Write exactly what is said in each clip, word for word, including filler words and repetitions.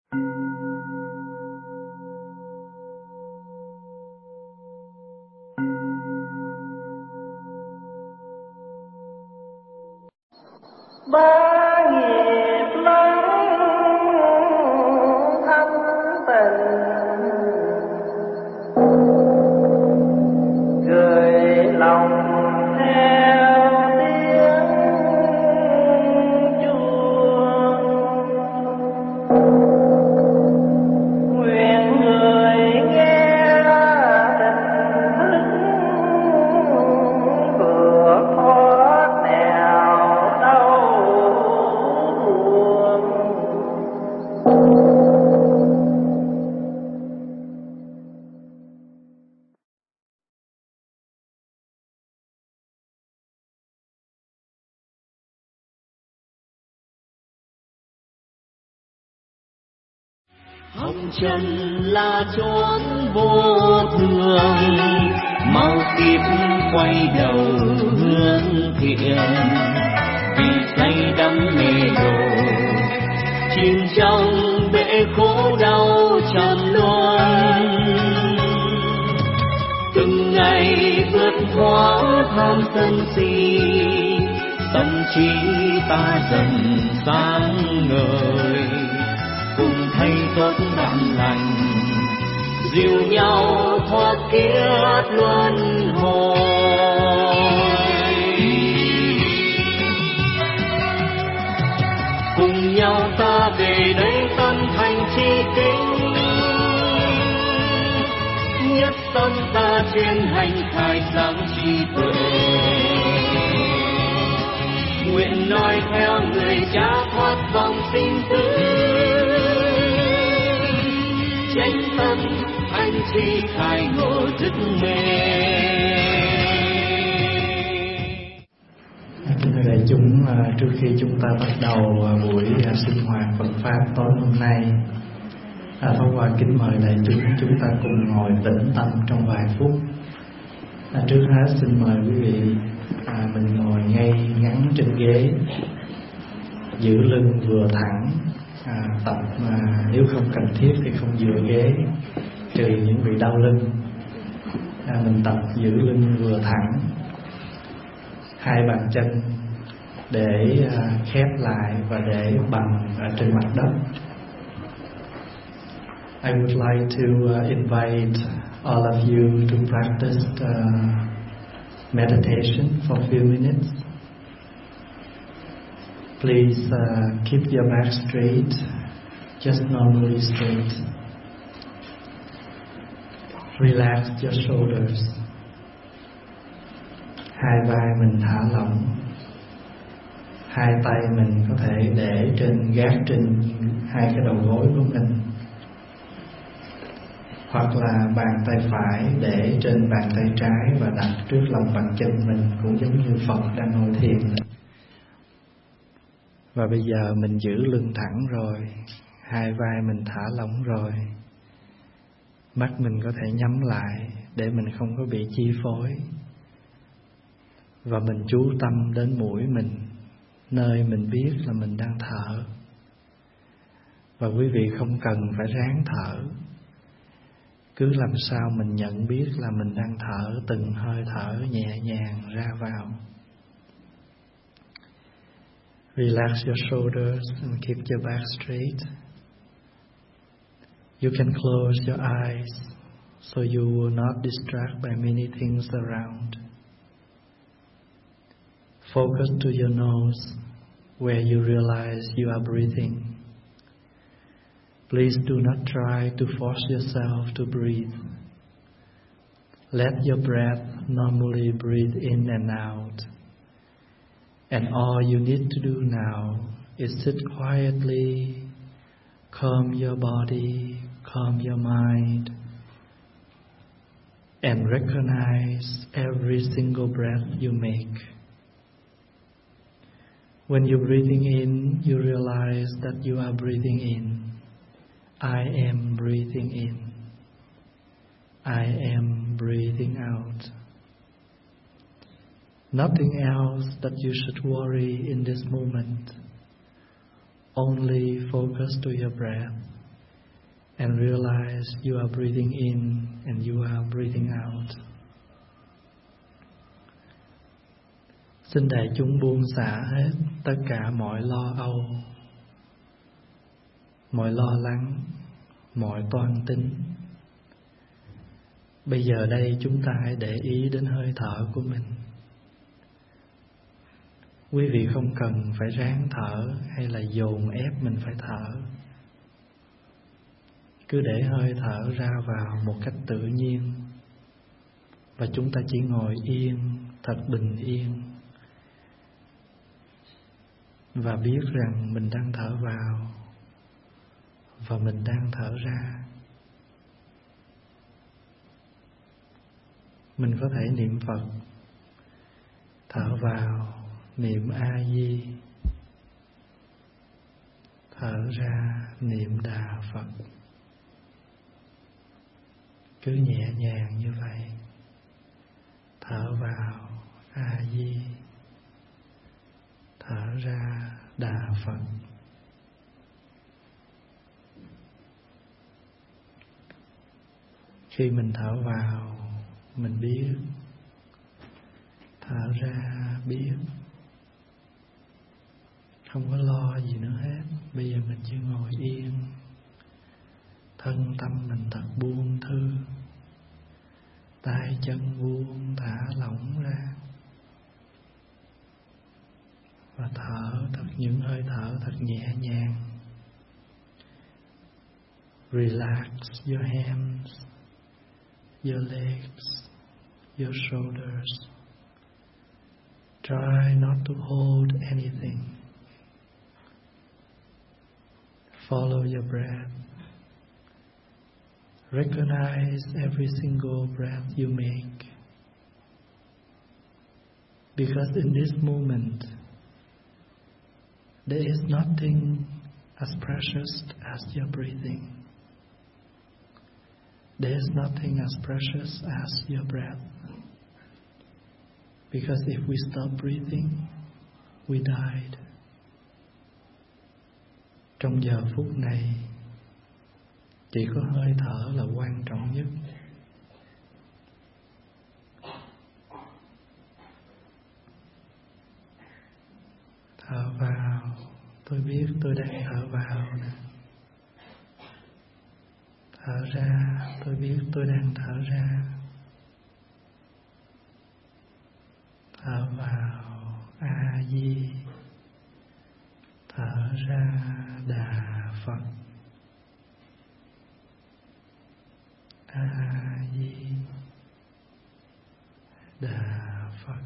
Ba nghiệp lắm thâm tình, gửi lòng theo tiếng chuông. Nguyện người nghe tình thức vượt thoát nẻo đau buồn. Hồng trần là chốn vô thường, mau kịp quay đầu hướng thiện. Vì say đắm mê đồ, chìm trong bể khổ đau trầm luân. Từng ngày vượt thoáng tham sân si, tâm trí ta dần sáng ngời. Cùng thay tốt bạn lành, dìu nhau thoát kiếp luân hồi. Cùng nhau ta về đây tâm thành chi kính, nhất tâm ta trên hành khai sáng trí tuệ. Nguyện nói theo người cha thoát vòng sinh tử, chánh tâm anh chi khai ngộ thức mê. Kính thưa đại chúng, trước khi chúng ta bắt đầu buổi sinh hoạt Phật pháp tối hôm nay, Pháp Hòa kính mời đại chúng chúng ta cùng ngồi tĩnh tâm trong vài phút. Trước hết xin mời quý vị à, mình ngồi ngay ngắn trên ghế, giữ lưng vừa thẳng. À, tập mà nếu không cần thiết thì không dựa ghế, trừ những vị đau lưng. À, mình tập giữ lưng vừa thẳng, hai bàn chân để à, khép lại và để bằng ở trên mặt đất. I would like to uh, invite all of you to practice uh, meditation for a few minutes. Please uh, keep your back straight, just normally straight. Relax your shoulders. Hai vai mình thả lỏng. Hai tay mình có thể để trên gác trên hai cái đầu gối của mình, hoặc là bàn tay phải để trên bàn tay trái và đặt trước lòng bàn chân mình, cũng giống như Phật đang ngồi thiền. Và bây giờ mình giữ lưng thẳng rồi, hai vai mình thả lỏng rồi, mắt mình có thể nhắm lại để mình không có bị chi phối. Và mình chú tâm đến mũi mình, nơi mình biết là mình đang thở. Và quý vị không cần phải ráng thở, cứ làm sao mình nhận biết là mình đang thở từng hơi thở nhẹ nhàng ra vào. Relax your shoulders and keep your back straight. You can close your eyes so you will not distract by many things around. Focus to your nose where you realize you are breathing. Please do not try to force yourself to breathe. Let your breath normally breathe in and out. And all you need to do now is sit quietly, calm your body, calm your mind, and recognize every single breath you make. When you're breathing in, you realize that you are breathing in. I am breathing in. I am breathing out. Nothing else that you should worry in this moment. Only focus to your breath. and realize you are breathing in and you are breathing out. Xin đại chúng buông xả hết tất cả mọi lo âu, mọi lo lắng, mọi toan tính. Bây giờ đây chúng ta hãy để ý đến hơi thở của mình. Quý vị không cần phải ráng thở hay là dồn ép mình phải thở. Cứ để hơi thở ra vào một cách tự nhiên. Và chúng ta chỉ ngồi yên, thật bình yên. Và biết rằng mình đang thở vào và mình đang thở ra. Mình có thể niệm Phật. Thở vào niệm A Di, thở ra niệm Đà Phật. Cứ nhẹ nhàng như vậy. Thở vào A Di, thở ra Đà Phật. Khi mình thở vào, mình biết. Thở ra biết. Không có lo gì nữa hết. Bây giờ mình chỉ ngồi yên. Thân tâm mình thật buông thư. Tay chân buông thả lỏng ra. Và thở thật những hơi thở thật nhẹ nhàng. Relax your hands, your legs, your shoulders. Try not to hold anything. Follow your breath. Recognize every single breath you make. Because in this moment, there is nothing as precious as your breathing. There is nothing as precious as your breath. Because if we stop breathing, we died. Trong giờ phút này, chỉ có hơi thở là quan trọng nhất. Thở vào, tôi biết tôi đang thở vào nè. Thở ra, tôi biết tôi đang thở ra. Thở vào A Di, thở ra Đà Phật. A Di Đà Phật.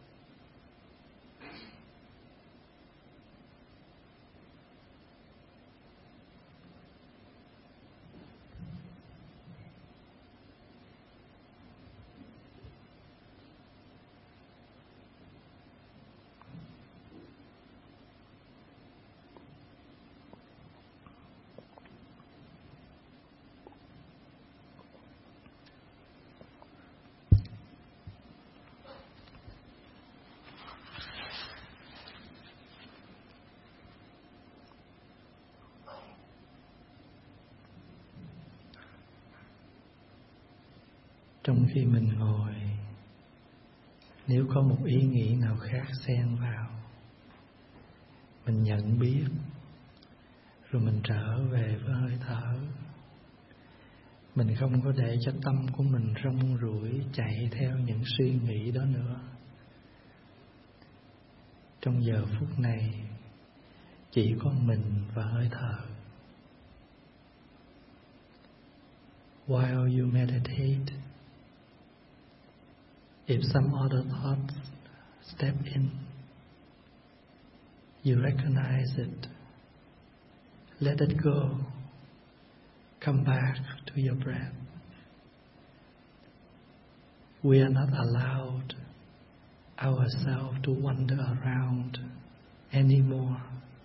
Trong khi mình ngồi, nếu có một ý nghĩ nào khác xen vào, mình nhận biết, rồi mình trở về với hơi thở. Mình không có để cho tâm của mình rong ruổi chạy theo những suy nghĩ đó nữa. Trong giờ phút này, chỉ có mình và hơi thở. While you meditate, if some other thoughts step in, you recognize it, let it go, come back to your breath. We are not allowed ourselves to wander around anymore.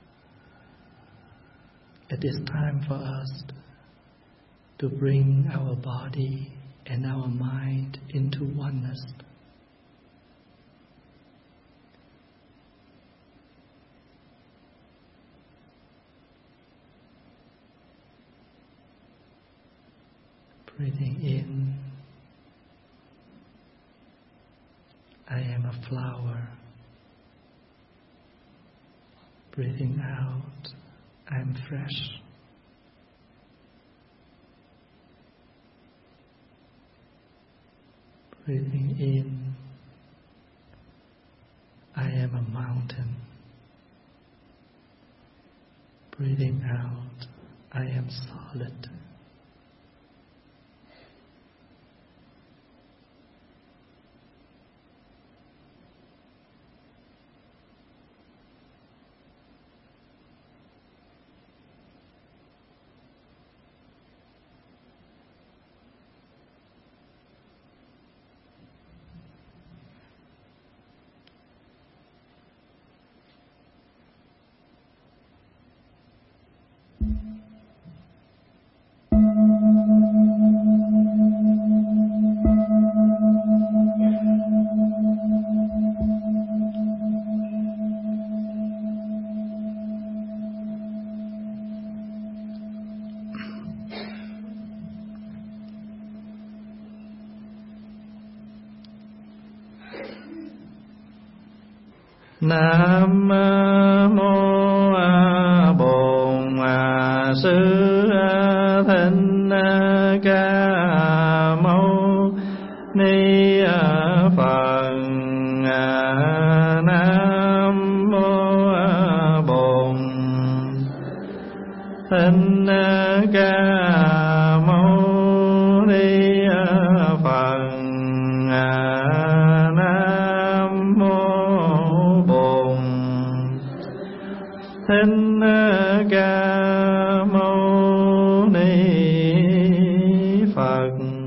It is time for us to bring our body and our mind into oneness. Breathing in, I am a flower. Breathing out, I am fresh. Breathing in, I am a mountain. Breathing out, I am solid. Nam mô Bổn Sư Thích Ca Mâu Ni Phật. Nam mô Bổn Thích Ca Mâu Ni Phật. Nam mô Bổn Thích Ca Mâu Ni Phật.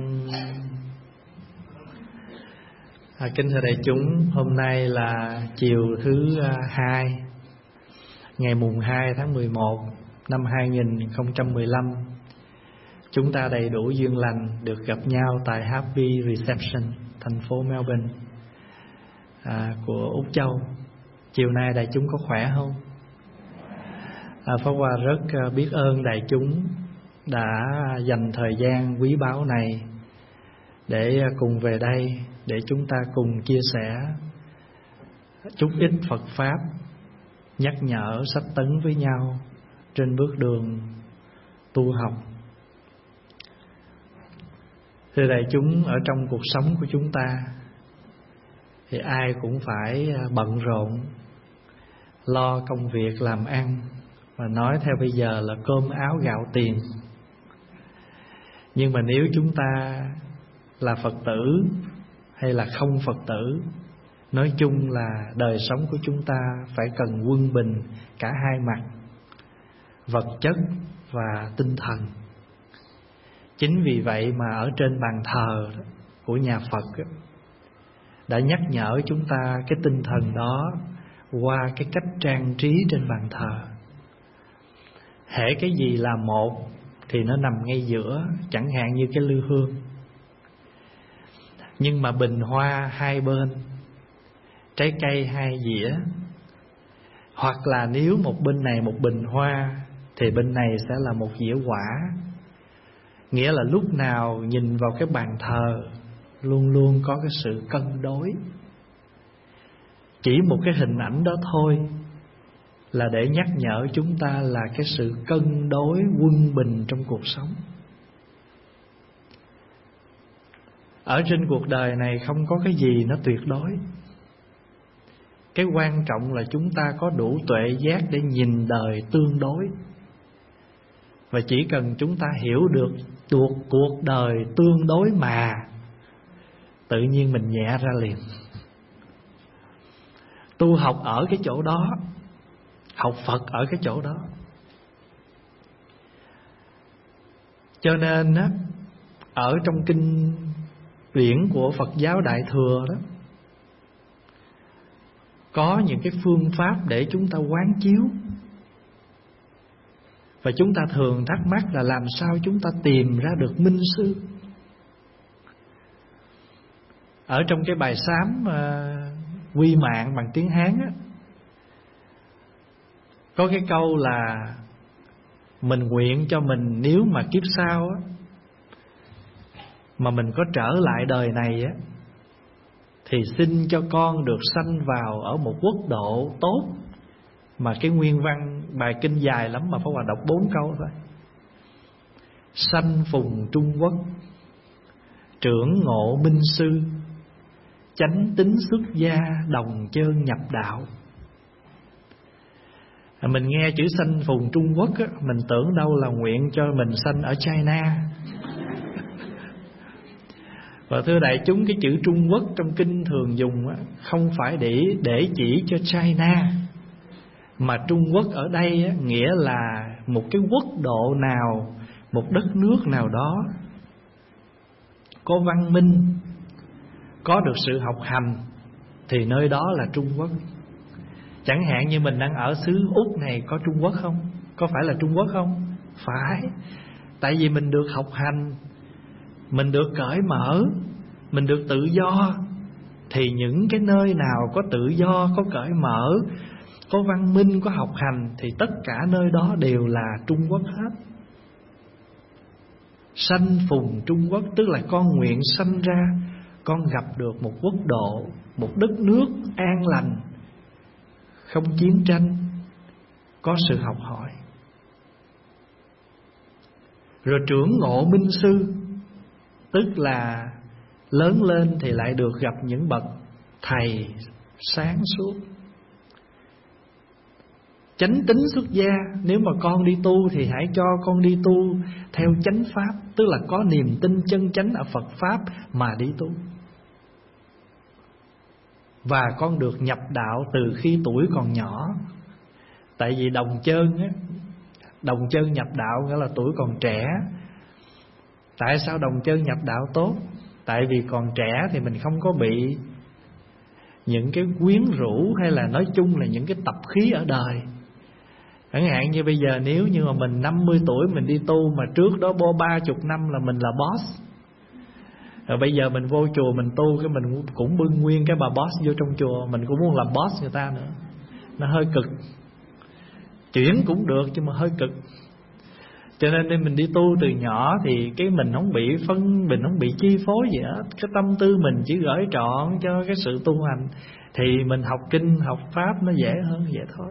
À, kính thưa đại chúng, hôm nay là chiều thứ hai, ngày mùng hai tháng mười một năm hai nghìn không trăm mười lăm. Chúng ta đầy đủ duyên lành được gặp nhau tại Happy Reception, thành phố Melbourne à, của Úc Châu. Chiều nay đại chúng có khỏe không? À, Pháp Hòa rất biết ơn đại chúng đã dành thời gian quý báu này để cùng về đây, để chúng ta cùng chia sẻ chút ít Phật Pháp, nhắc nhở sách tấn với nhau trên bước đường tu học. Thưa đại chúng, ở trong cuộc sống của chúng ta thì ai cũng phải bận rộn, lo công việc làm ăn, và nói theo bây giờ là cơm áo gạo tiền. Nhưng mà nếu chúng ta là Phật tử hay là không Phật tử, nói chung là đời sống của chúng ta phải cần quân bình cả hai mặt, vật chất và tinh thần. Chính vì vậy mà ở trên bàn thờ của nhà Phật đã nhắc nhở chúng ta cái tinh thần đó qua cái cách trang trí trên bàn thờ. Hễ cái gì là một thì nó nằm ngay giữa, chẳng hạn như cái lư hương. Nhưng mà bình hoa hai bên, trái cây hai dĩa, hoặc là nếu một bên này một bình hoa thì bên này sẽ là một dĩa quả. Nghĩa là lúc nào nhìn vào cái bàn thờ luôn luôn có cái sự cân đối. Chỉ một cái hình ảnh đó thôi là để nhắc nhở chúng ta là cái sự cân đối quân bình trong cuộc sống. Ở trên cuộc đời này không có cái gì nó tuyệt đối. Cái quan trọng là chúng ta có đủ tuệ giác để nhìn đời tương đối. Và chỉ cần chúng ta hiểu được cuộc, cuộc đời tương đối mà, tự nhiên mình nhẹ ra liền. Tu học ở cái chỗ đó, học Phật ở cái chỗ đó. Cho nên á, ở trong kinh điển của Phật giáo Đại Thừa đó, có những cái phương pháp để chúng ta quán chiếu. Và chúng ta thường thắc mắc là làm sao chúng ta tìm ra được minh sư. Ở trong cái bài sám uh, quy mạng bằng tiếng Hán á, có cái câu là mình nguyện cho mình nếu mà kiếp sau á, mà mình có trở lại đời này á, thì xin cho con được sanh vào ở một quốc độ tốt. Mà cái nguyên văn bài kinh dài lắm, mà Pháp Hòa đọc bốn câu thôi. Sanh phùng Trung Quốc, trưởng ngộ minh sư, chánh tính xuất gia, đồng chơn nhập đạo. à, Mình nghe chữ sanh phùng Trung Quốc á, mình tưởng đâu là nguyện cho mình sanh ở China. Và thưa đại chúng, cái chữ Trung Quốc trong kinh thường dùng á, không phải để để chỉ cho China, mà Trung Quốc ở đây á, nghĩa là một cái quốc độ nào, một đất nước nào đó có văn minh, có được sự học hành, thì nơi đó là Trung Quốc. Chẳng hạn như mình đang ở xứ Úc này, có Trung Quốc không? Có phải là Trung Quốc không? Phải. Tại vì mình được học hành, mình được cởi mở, mình được tự do, thì những cái nơi nào có tự do, có cởi mở, có văn minh, có học hành, thì tất cả nơi đó đều là Trung Quốc hết. Sanh phùng Trung Quốc tức là con nguyện sanh ra, con gặp được một quốc độ, một đất nước an lành, không chiến tranh, có sự học hỏi. Rồi trưởng ngộ minh sư, tức là lớn lên thì lại được gặp những bậc thầy sáng suốt. Chánh tính xuất gia, nếu mà con đi tu thì hãy cho con đi tu theo chánh pháp, tức là có niềm tin chân chánh ở Phật Pháp mà đi tu. Và con được nhập đạo từ khi tuổi còn nhỏ. Tại vì đồng chơn á, đồng chơn nhập đạo nghĩa là tuổi còn trẻ. Tại sao đồng chơn nhập đạo tốt? Tại vì còn trẻ thì mình không có bị những cái quyến rũ, hay là nói chung là những cái tập khí ở đời. Chẳng hạn như bây giờ nếu như mà mình năm mươi tuổi mình đi tu, mà trước đó bo ba chục năm là mình là boss, rồi bây giờ mình vô chùa mình tu, cái mình cũng bưng nguyên cái bà boss vô trong chùa, mình cũng muốn làm boss người ta nữa. Nó hơi cực. Chuyển cũng được nhưng mà hơi cực. Cho nên nên mình đi tu từ nhỏ thì cái mình không bị phân, mình không bị chi phối gì hết. Cái tâm tư mình chỉ gửi trọn cho cái sự tu hành, thì mình học kinh, học pháp nó dễ hơn vậy thôi.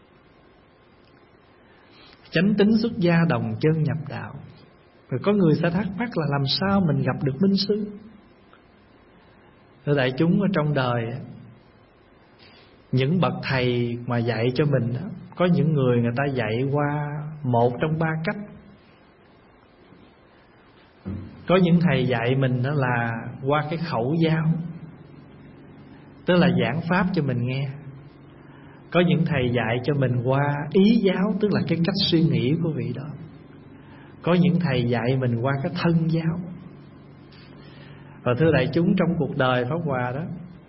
Chánh tính xuất gia, đồng chân nhập đạo. Rồi có người sẽ thắc mắc là làm sao mình gặp được minh sư? Thưa đại chúng, ở trong đời những bậc thầy mà dạy cho mình, có những người người ta dạy qua một trong ba cách. Có những thầy dạy mình đó là qua cái khẩu giáo, tức là giảng pháp cho mình nghe. Có những thầy dạy cho mình qua ý giáo, tức là cái cách suy nghĩ của vị đó. Có những thầy dạy mình qua cái thân giáo. Và thưa đại chúng, trong cuộc đời Pháp Hòa đó,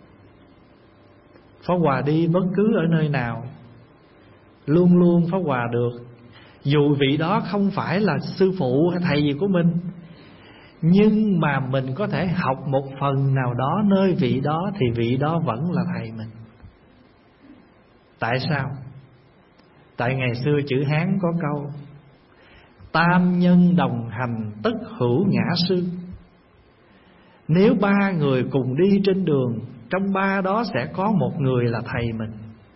Pháp Hòa đi bất cứ ở nơi nào, luôn luôn Pháp Hòa được, dù vị đó không phải là sư phụ hay thầy gì của mình, nhưng mà mình có thể học một phần nào đó nơi vị đó, thì vị đó vẫn là thầy mình. Tại sao? Tại ngày xưa chữ Hán có câu tam nhân đồng hành tất hữu ngã sư. Nếu ba người cùng đi trên đường, trong ba đó sẽ có một người là thầy mình.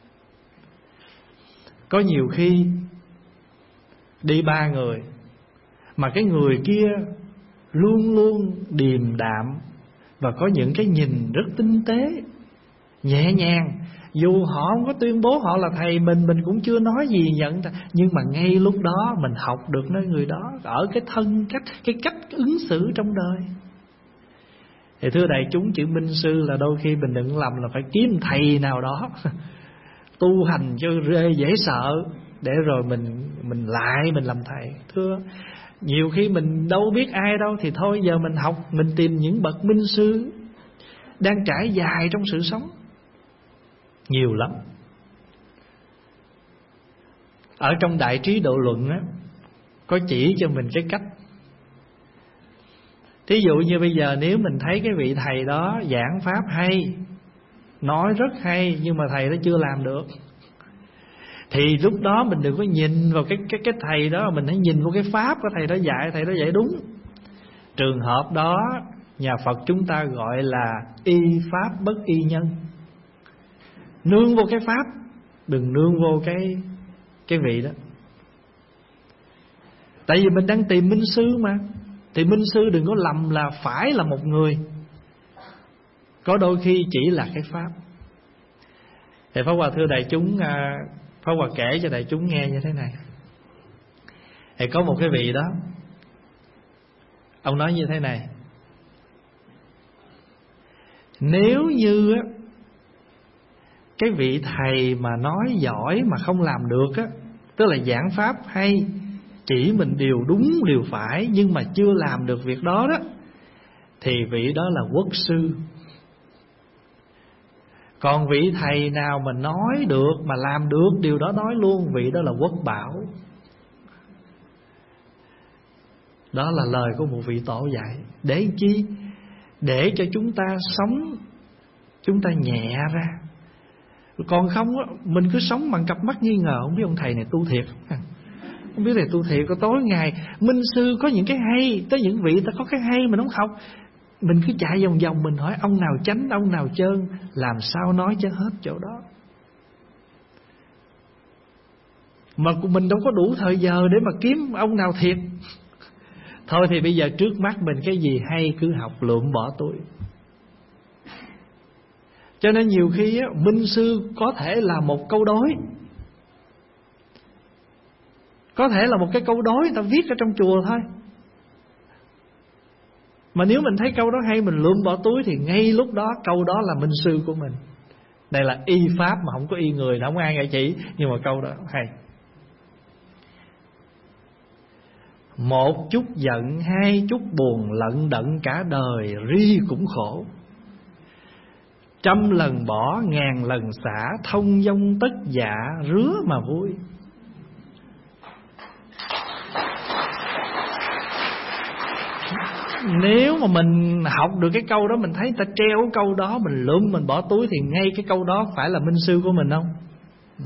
Có nhiều khi đi ba người, mà cái người kia luôn luôn điềm đạm, và có những cái nhìn rất tinh tế, nhẹ nhàng. Dù họ không có tuyên bố họ là thầy mình, mình cũng chưa nói gì nhận, nhưng mà ngay lúc đó mình học được nơi người đó, ở cái thân cách, cái cách ứng xử trong đời. Thì thưa đại chúng, chữ minh sư là đôi khi mình đừng lầm là phải kiếm thầy nào đó tu hành cho rê dễ sợ, để rồi mình mình lại mình làm thầy. Thưa, nhiều khi mình đâu biết ai đâu, thì thôi giờ mình học, mình tìm những bậc minh sư đang trải dài trong sự sống, nhiều lắm. Ở trong Đại Trí Độ Luận á, có chỉ cho mình cái cách. Thí dụ như bây giờ nếu mình thấy cái vị thầy đó giảng pháp hay, nói rất hay, nhưng mà thầy đó chưa làm được, thì lúc đó mình đừng có nhìn vào cái cái cái thầy đó, mình hãy nhìn vào cái pháp của thầy đó dạy. Thầy đó dạy đúng, Trường hợp đó nhà Phật chúng ta gọi là y pháp bất y nhân. Nương vô cái pháp, đừng nương vô cái cái vị đó. Tại vì mình đang tìm minh sư mà. Thì minh sư đừng có lầm là phải là một người, có đôi khi chỉ là cái pháp. Thì Pháp Hòa thưa đại chúng, Pháp Hòa kể cho đại chúng nghe như thế này. Thì có một cái vị đó, ông nói như thế này: nếu như á, cái vị thầy mà nói giỏi mà không làm được á, tức là giảng pháp hay, chỉ mình điều đúng điều phải, nhưng mà chưa làm được việc đó đó, thì vị đó là quốc sư. Còn vị thầy nào mà nói được, mà làm được điều đó nói luôn, vị đó là quốc bảo. Đó là lời của một vị tổ dạy. Để chi? Để cho chúng ta sống, chúng ta nhẹ ra. Còn không á, mình cứ sống bằng cặp mắt nghi ngờ, không biết ông thầy này tu thiệt không, không biết thầy tu thiệt. Có tối ngày minh sư có những cái hay, tới những vị ta có cái hay mình không học, mình cứ chạy vòng vòng, mình hỏi ông nào chánh, ông nào trơn, làm sao nói cho hết chỗ đó. Mà mình đâu có đủ thời giờ để mà kiếm ông nào thiệt. Thôi thì bây giờ trước mắt mình cái gì hay cứ học lượm bỏ túi. Cho nên nhiều khi á, minh sư có thể là một câu đối, có thể là một cái câu đối người ta viết ở trong chùa thôi, mà nếu mình thấy câu đó hay, mình lượm bỏ túi, thì ngay lúc đó câu đó là minh sư của mình. Đây là y pháp mà không có y người, không ai ngại chỉ, nhưng mà câu đó hay. Một chút giận, hai chút buồn, lận đận cả đời, ri cũng khổ. Trăm lần bỏ, ngàn lần xả, thông dong tất dạ, rứa mà vui. Nếu mà mình học được cái câu đó, mình thấy ta treo câu đó, mình lượm mình bỏ túi, thì ngay cái câu đó phải là minh sư của mình không? Ừ.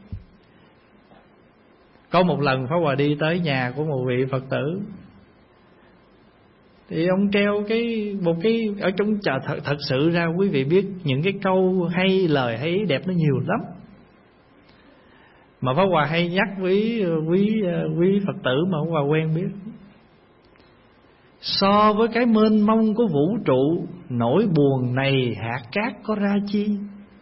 Có một lần Pháp Hòa đi tới nhà của một vị Phật tử, thì ông treo cái một cái ở trong chợ. Thật, thật sự ra quý vị biết, những cái câu hay, lời hay đẹp nó nhiều lắm, mà Pháp Hòa hay nhắc với quý quý Phật tử mà Pháp Hòa quen biết. So với cái mênh mông của vũ trụ, nỗi buồn này hạt cát có ra chi.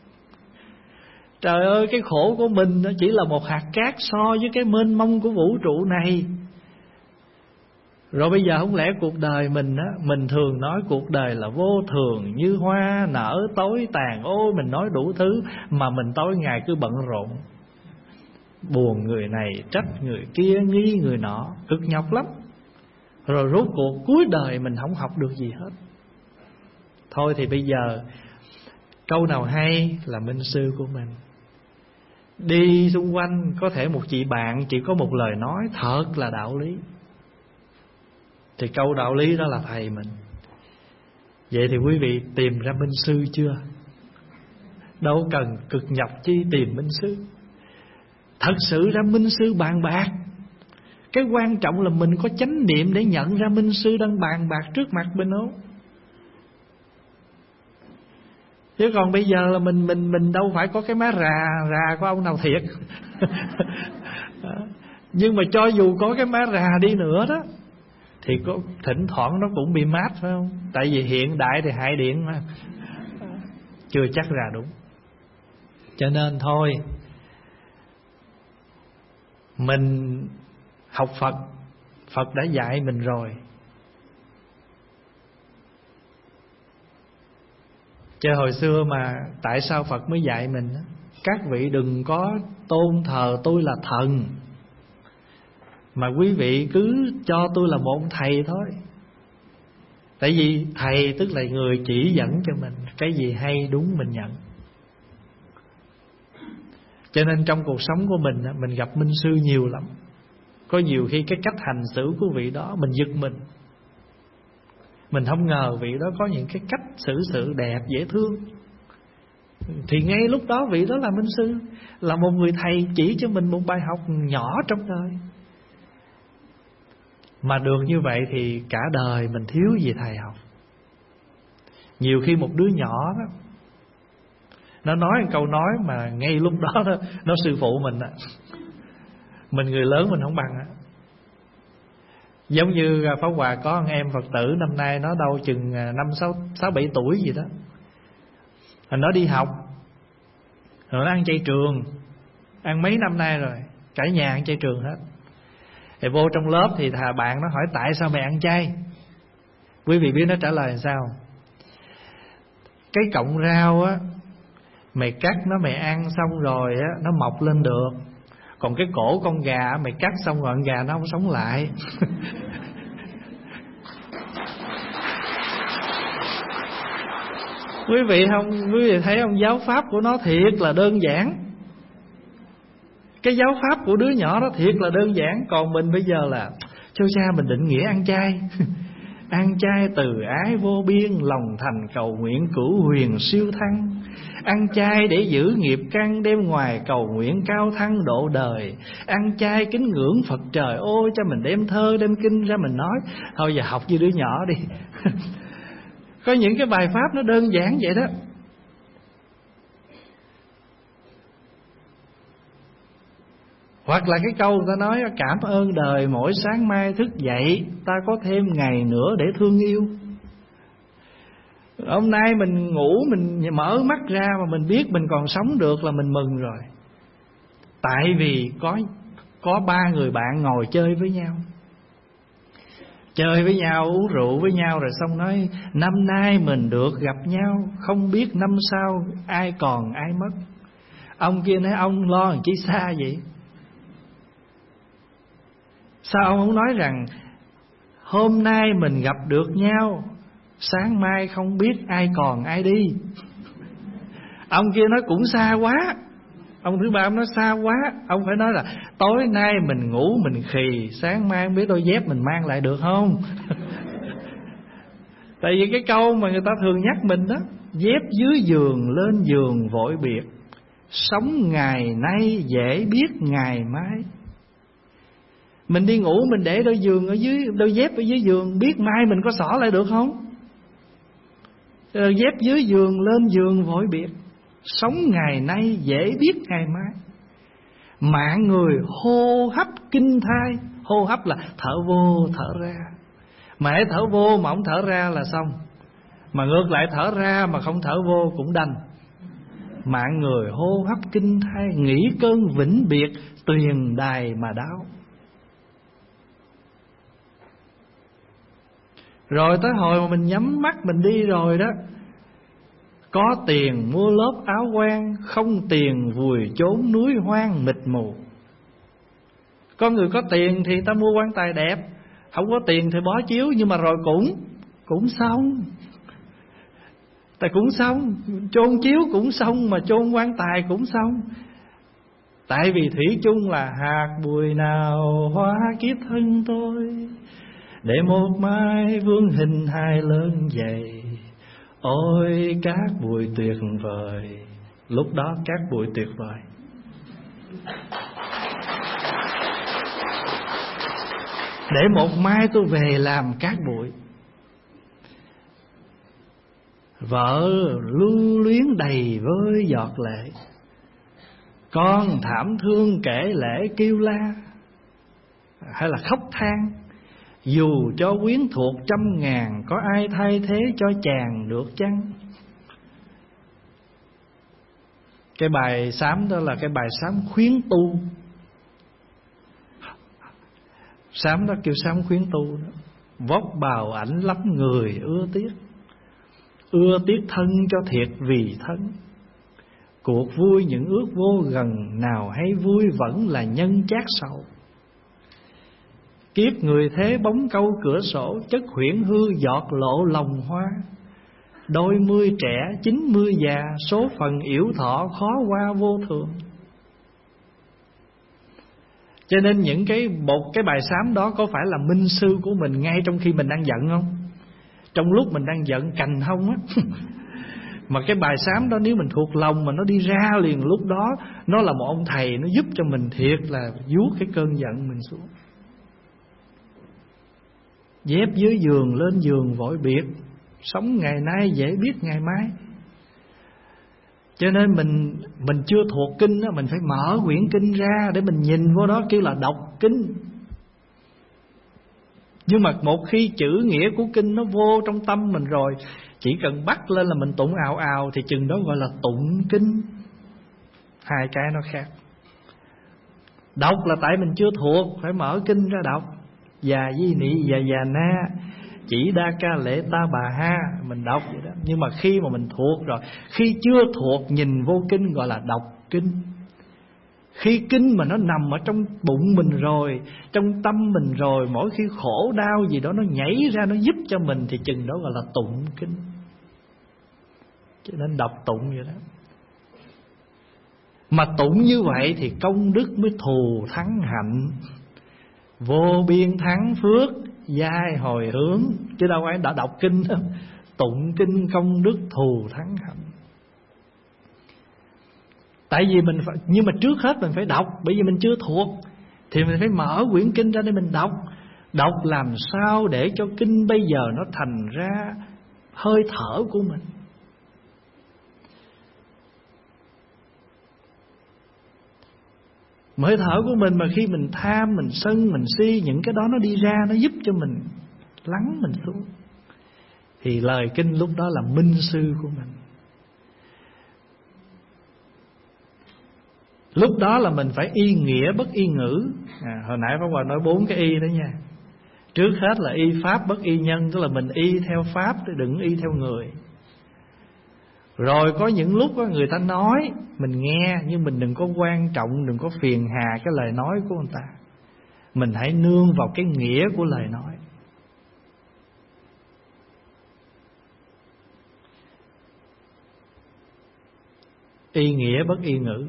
Trời ơi, cái khổ của mình nó chỉ là một hạt cát so với cái mênh mông của vũ trụ này. Rồi bây giờ không lẽ cuộc đời mình á, mình thường nói cuộc đời là vô thường, như hoa nở tối tàn. Ôi mình nói đủ thứ, mà mình tối ngày cứ bận rộn, buồn người này, trách người kia, nghi người nọ, cực nhọc lắm. Rồi rốt cuộc cuối đời mình không học được gì hết. Thôi thì bây giờ câu nào hay là minh sư của mình. Đi xung quanh có thể một chị bạn chỉ có một lời nói thật là đạo lý, thì câu đạo lý đó là thầy mình. Vậy thì quý vị tìm ra minh sư chưa? Đâu cần cực nhọc chi tìm minh sư. Thật sự ra minh sư bàn bạc. Cái quan trọng là mình có chánh niệm để nhận ra minh sư đang bàn bạc trước mặt mình không? Chứ còn bây giờ là mình mình mình đâu phải có cái má rà rà của ông nào thiệt. Nhưng mà cho dù có cái má rà đi nữa đó, thì có thỉnh thoảng nó cũng bị mát, phải không? Tại vì hiện đại thì hại điện mà, chưa chắc rà đúng. Cho nên thôi, mình học Phật, Phật đã dạy mình rồi. Chứ hồi xưa mà tại sao Phật mới dạy mình? Các vị đừng có tôn thờ tôi là thần, mà quý vị cứ cho tôi là một ông thầy thôi. Tại vì thầy tức là người chỉ dẫn cho mình, cái gì hay đúng mình nhận. Cho nên trong cuộc sống của mình, mình gặp minh sư nhiều lắm. Có nhiều khi cái cách hành xử của vị đó mình giật mình. Mình không ngờ vị đó có những cái cách xử sự đẹp, dễ thương. Thì ngay lúc đó vị đó là minh sư, là một người thầy chỉ cho mình một bài học nhỏ trong đời. Mà được như vậy thì cả đời mình thiếu gì thầy học. Nhiều khi một đứa nhỏ đó, nó nói một câu nói mà ngay lúc đó nó, nó sư phụ mình á. Mình người lớn mình không bằng á. Giống như Pháp Hòa có một em Phật tử năm nay nó đâu chừng năm sáu sáu bảy tuổi gì đó. Rồi nó đi học, rồi nó ăn chay trường, ăn mấy năm nay rồi, cả nhà ăn chay trường hết. Thì vô trong lớp thì thà bạn nó hỏi tại sao mày ăn chay. Quý vị biết nó trả lời làm sao? Cái cọng rau á, mày cắt nó mày ăn xong rồi á, nó mọc lên được. Còn cái cổ con gà mày cắt xong rồi con gà nó không sống lại. Quý vị không, quý vị thấy không, giáo pháp của nó thiệt là đơn giản. Cái giáo pháp của đứa nhỏ đó thiệt là đơn giản. Còn mình bây giờ là châu cha mình định nghĩa ăn chay. Ăn chay từ ái vô biên, lòng thành cầu nguyện cửu huyền siêu thăng. Ăn chay để giữ nghiệp căn, đêm ngoài cầu nguyện cao thăng độ đời. Ăn chay kính ngưỡng Phật trời, ôi cho mình đem thơ đem kinh ra mình nói. Thôi giờ học như đứa nhỏ đi. Có những cái bài pháp nó đơn giản vậy đó. Hoặc là cái câu người ta nói cảm ơn đời mỗi sáng mai thức dậy, ta có thêm ngày nữa để thương yêu. Hôm nay mình ngủ, mình mở mắt ra mà mình biết mình còn sống được là mình mừng rồi. Tại vì có có ba người bạn ngồi chơi với nhau, chơi với nhau, uống rượu với nhau, rồi xong nói năm nay mình được gặp nhau, không biết năm sau ai còn ai mất. Ông kia nói ông lo làm chi xa vậy? Sao ông không nói rằng hôm nay mình gặp được nhau, sáng mai không biết ai còn ai đi? Ông kia nói cũng xa quá. Ông thứ ba ông nói xa quá. Ông phải nói là tối nay mình ngủ mình khì, sáng mai không biết đôi dép mình mang lại được không? Tại vì cái câu mà người ta thường nhắc mình đó, dép dưới giường lên giường vội biệt, sống ngày nay dễ biết ngày mai. Mình đi ngủ mình để đôi giường ở dưới, đôi dép ở dưới giường, biết mai mình có xỏ lại được không? Đôi dép dưới giường lên giường vội biệt, sống ngày nay dễ biết ngày mai. Mạng người hô hấp kinh thai. Hô hấp là thở vô thở ra. Mà hãy thở vô mà không thở ra là xong. Mà ngược lại thở ra mà không thở vô cũng đành. Mạng người hô hấp kinh thai, nghĩ cơn vĩnh biệt, tuyền đài mà đau. Rồi tới hồi mà mình nhắm mắt mình đi rồi đó, có tiền mua lớp áo quan, không tiền vùi chốn núi hoang mịt mù. Có người có tiền thì ta mua quan tài đẹp, không có tiền thì bó chiếu, nhưng mà rồi cũng cũng xong. Tại cũng xong, chôn chiếu cũng xong, mà chôn quan tài cũng xong. Tại vì thủy chung là hạt bụi nào hóa kiếp thân tôi, để một mai vương hình hai lớn dày. Ôi cát bụi tuyệt vời. Lúc đó cát bụi tuyệt vời. Để một mai tôi về làm cát bụi. Vợ lưu luyến đầy với giọt lệ, con thảm thương kể lễ kêu la, hay là khóc than. Dù cho quyến thuộc trăm ngàn, có ai thay thế cho chàng được chăng? Cái bài sám đó là cái bài sám khuyến tu. Sám đó kêu sám khuyến tu đó. Vóc bào ảnh lắm người ưa tiếc, ưa tiếc thân cho thiệt vì thân. Cuộc vui những ước vô gần, nào hay vui vẫn là nhân chát sầu. Kiếp người thế bóng câu cửa sổ, chất huyễn hư giọt lộ lòng hoa. Đôi mươi trẻ chín mươi già, số phận yểu thọ khó qua vô thường. Cho nên những cái một cái bài sám đó có phải là minh sư của mình ngay trong khi mình đang giận không? Trong lúc mình đang giận cành hông á. Mà cái bài sám đó nếu mình thuộc lòng mà nó đi ra liền lúc đó, nó là một ông thầy, nó giúp cho mình thiệt là vuốt cái cơn giận mình xuống. Dép dưới giường lên giường vội biệt, sống ngày nay dễ biết ngày mai. Cho nên mình mình chưa thuộc kinh đó, mình phải mở quyển kinh ra để mình nhìn vô đó, kêu là đọc kinh. Nhưng mà một khi chữ nghĩa của kinh nó vô trong tâm mình rồi, chỉ cần bắt lên là mình tụng ào ào, thì chừng đó gọi là tụng kinh. Hai cái nó khác. Đọc là tại mình chưa thuộc, phải mở kinh ra đọc. Già di nị già già na chỉ đa ca lễ ta bà ha, mình đọc vậy đó. Nhưng mà khi mà mình thuộc rồi, khi chưa thuộc nhìn vô kinh gọi là đọc kinh. Khi kinh mà nó nằm ở trong bụng mình rồi, trong tâm mình rồi, mỗi khi khổ đau gì đó nó nhảy ra, nó giúp cho mình, thì chừng đó gọi là tụng kinh. Cho nên đọc tụng vậy đó. Mà tụng như vậy thì công đức mới thù thắng hạnh, vô biên thắng phước, giai hồi hướng. Chứ đâu phải đã đọc kinh đâu. Tụng kinh công đức thù thắng hạnh. Tại vì mình phải, nhưng mà trước hết mình phải đọc, bởi vì mình chưa thuộc, thì mình phải mở quyển kinh ra để mình đọc. Đọc làm sao để cho kinh bây giờ nó thành ra hơi thở của mình. Hơi thở của mình mà khi mình tham, mình sân, mình si, những cái đó nó đi ra, nó giúp cho mình lắng mình xuống. Thì lời kinh lúc đó là minh sư của mình. Lúc đó là mình phải y nghĩa bất y ngữ. à, Hồi nãy Pháp Hòa nói bốn cái y đó nha. Trước hết là y pháp bất y nhân, tức là mình y theo pháp, đừng y theo người. Rồi có những lúc đó, người ta nói mình nghe, nhưng mình đừng có quan trọng, đừng có phiền hà cái lời nói của người ta. Mình hãy nương vào cái nghĩa của lời nói. Y nghĩa bất y ngữ,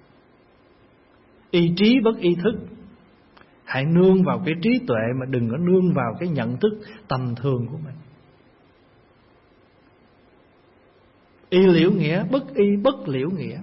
y trí bất y thức. Hãy nương vào cái trí tuệ, mà đừng có nương vào cái nhận thức tầm thường của mình. Y liễu nghĩa bất y bất liễu nghĩa.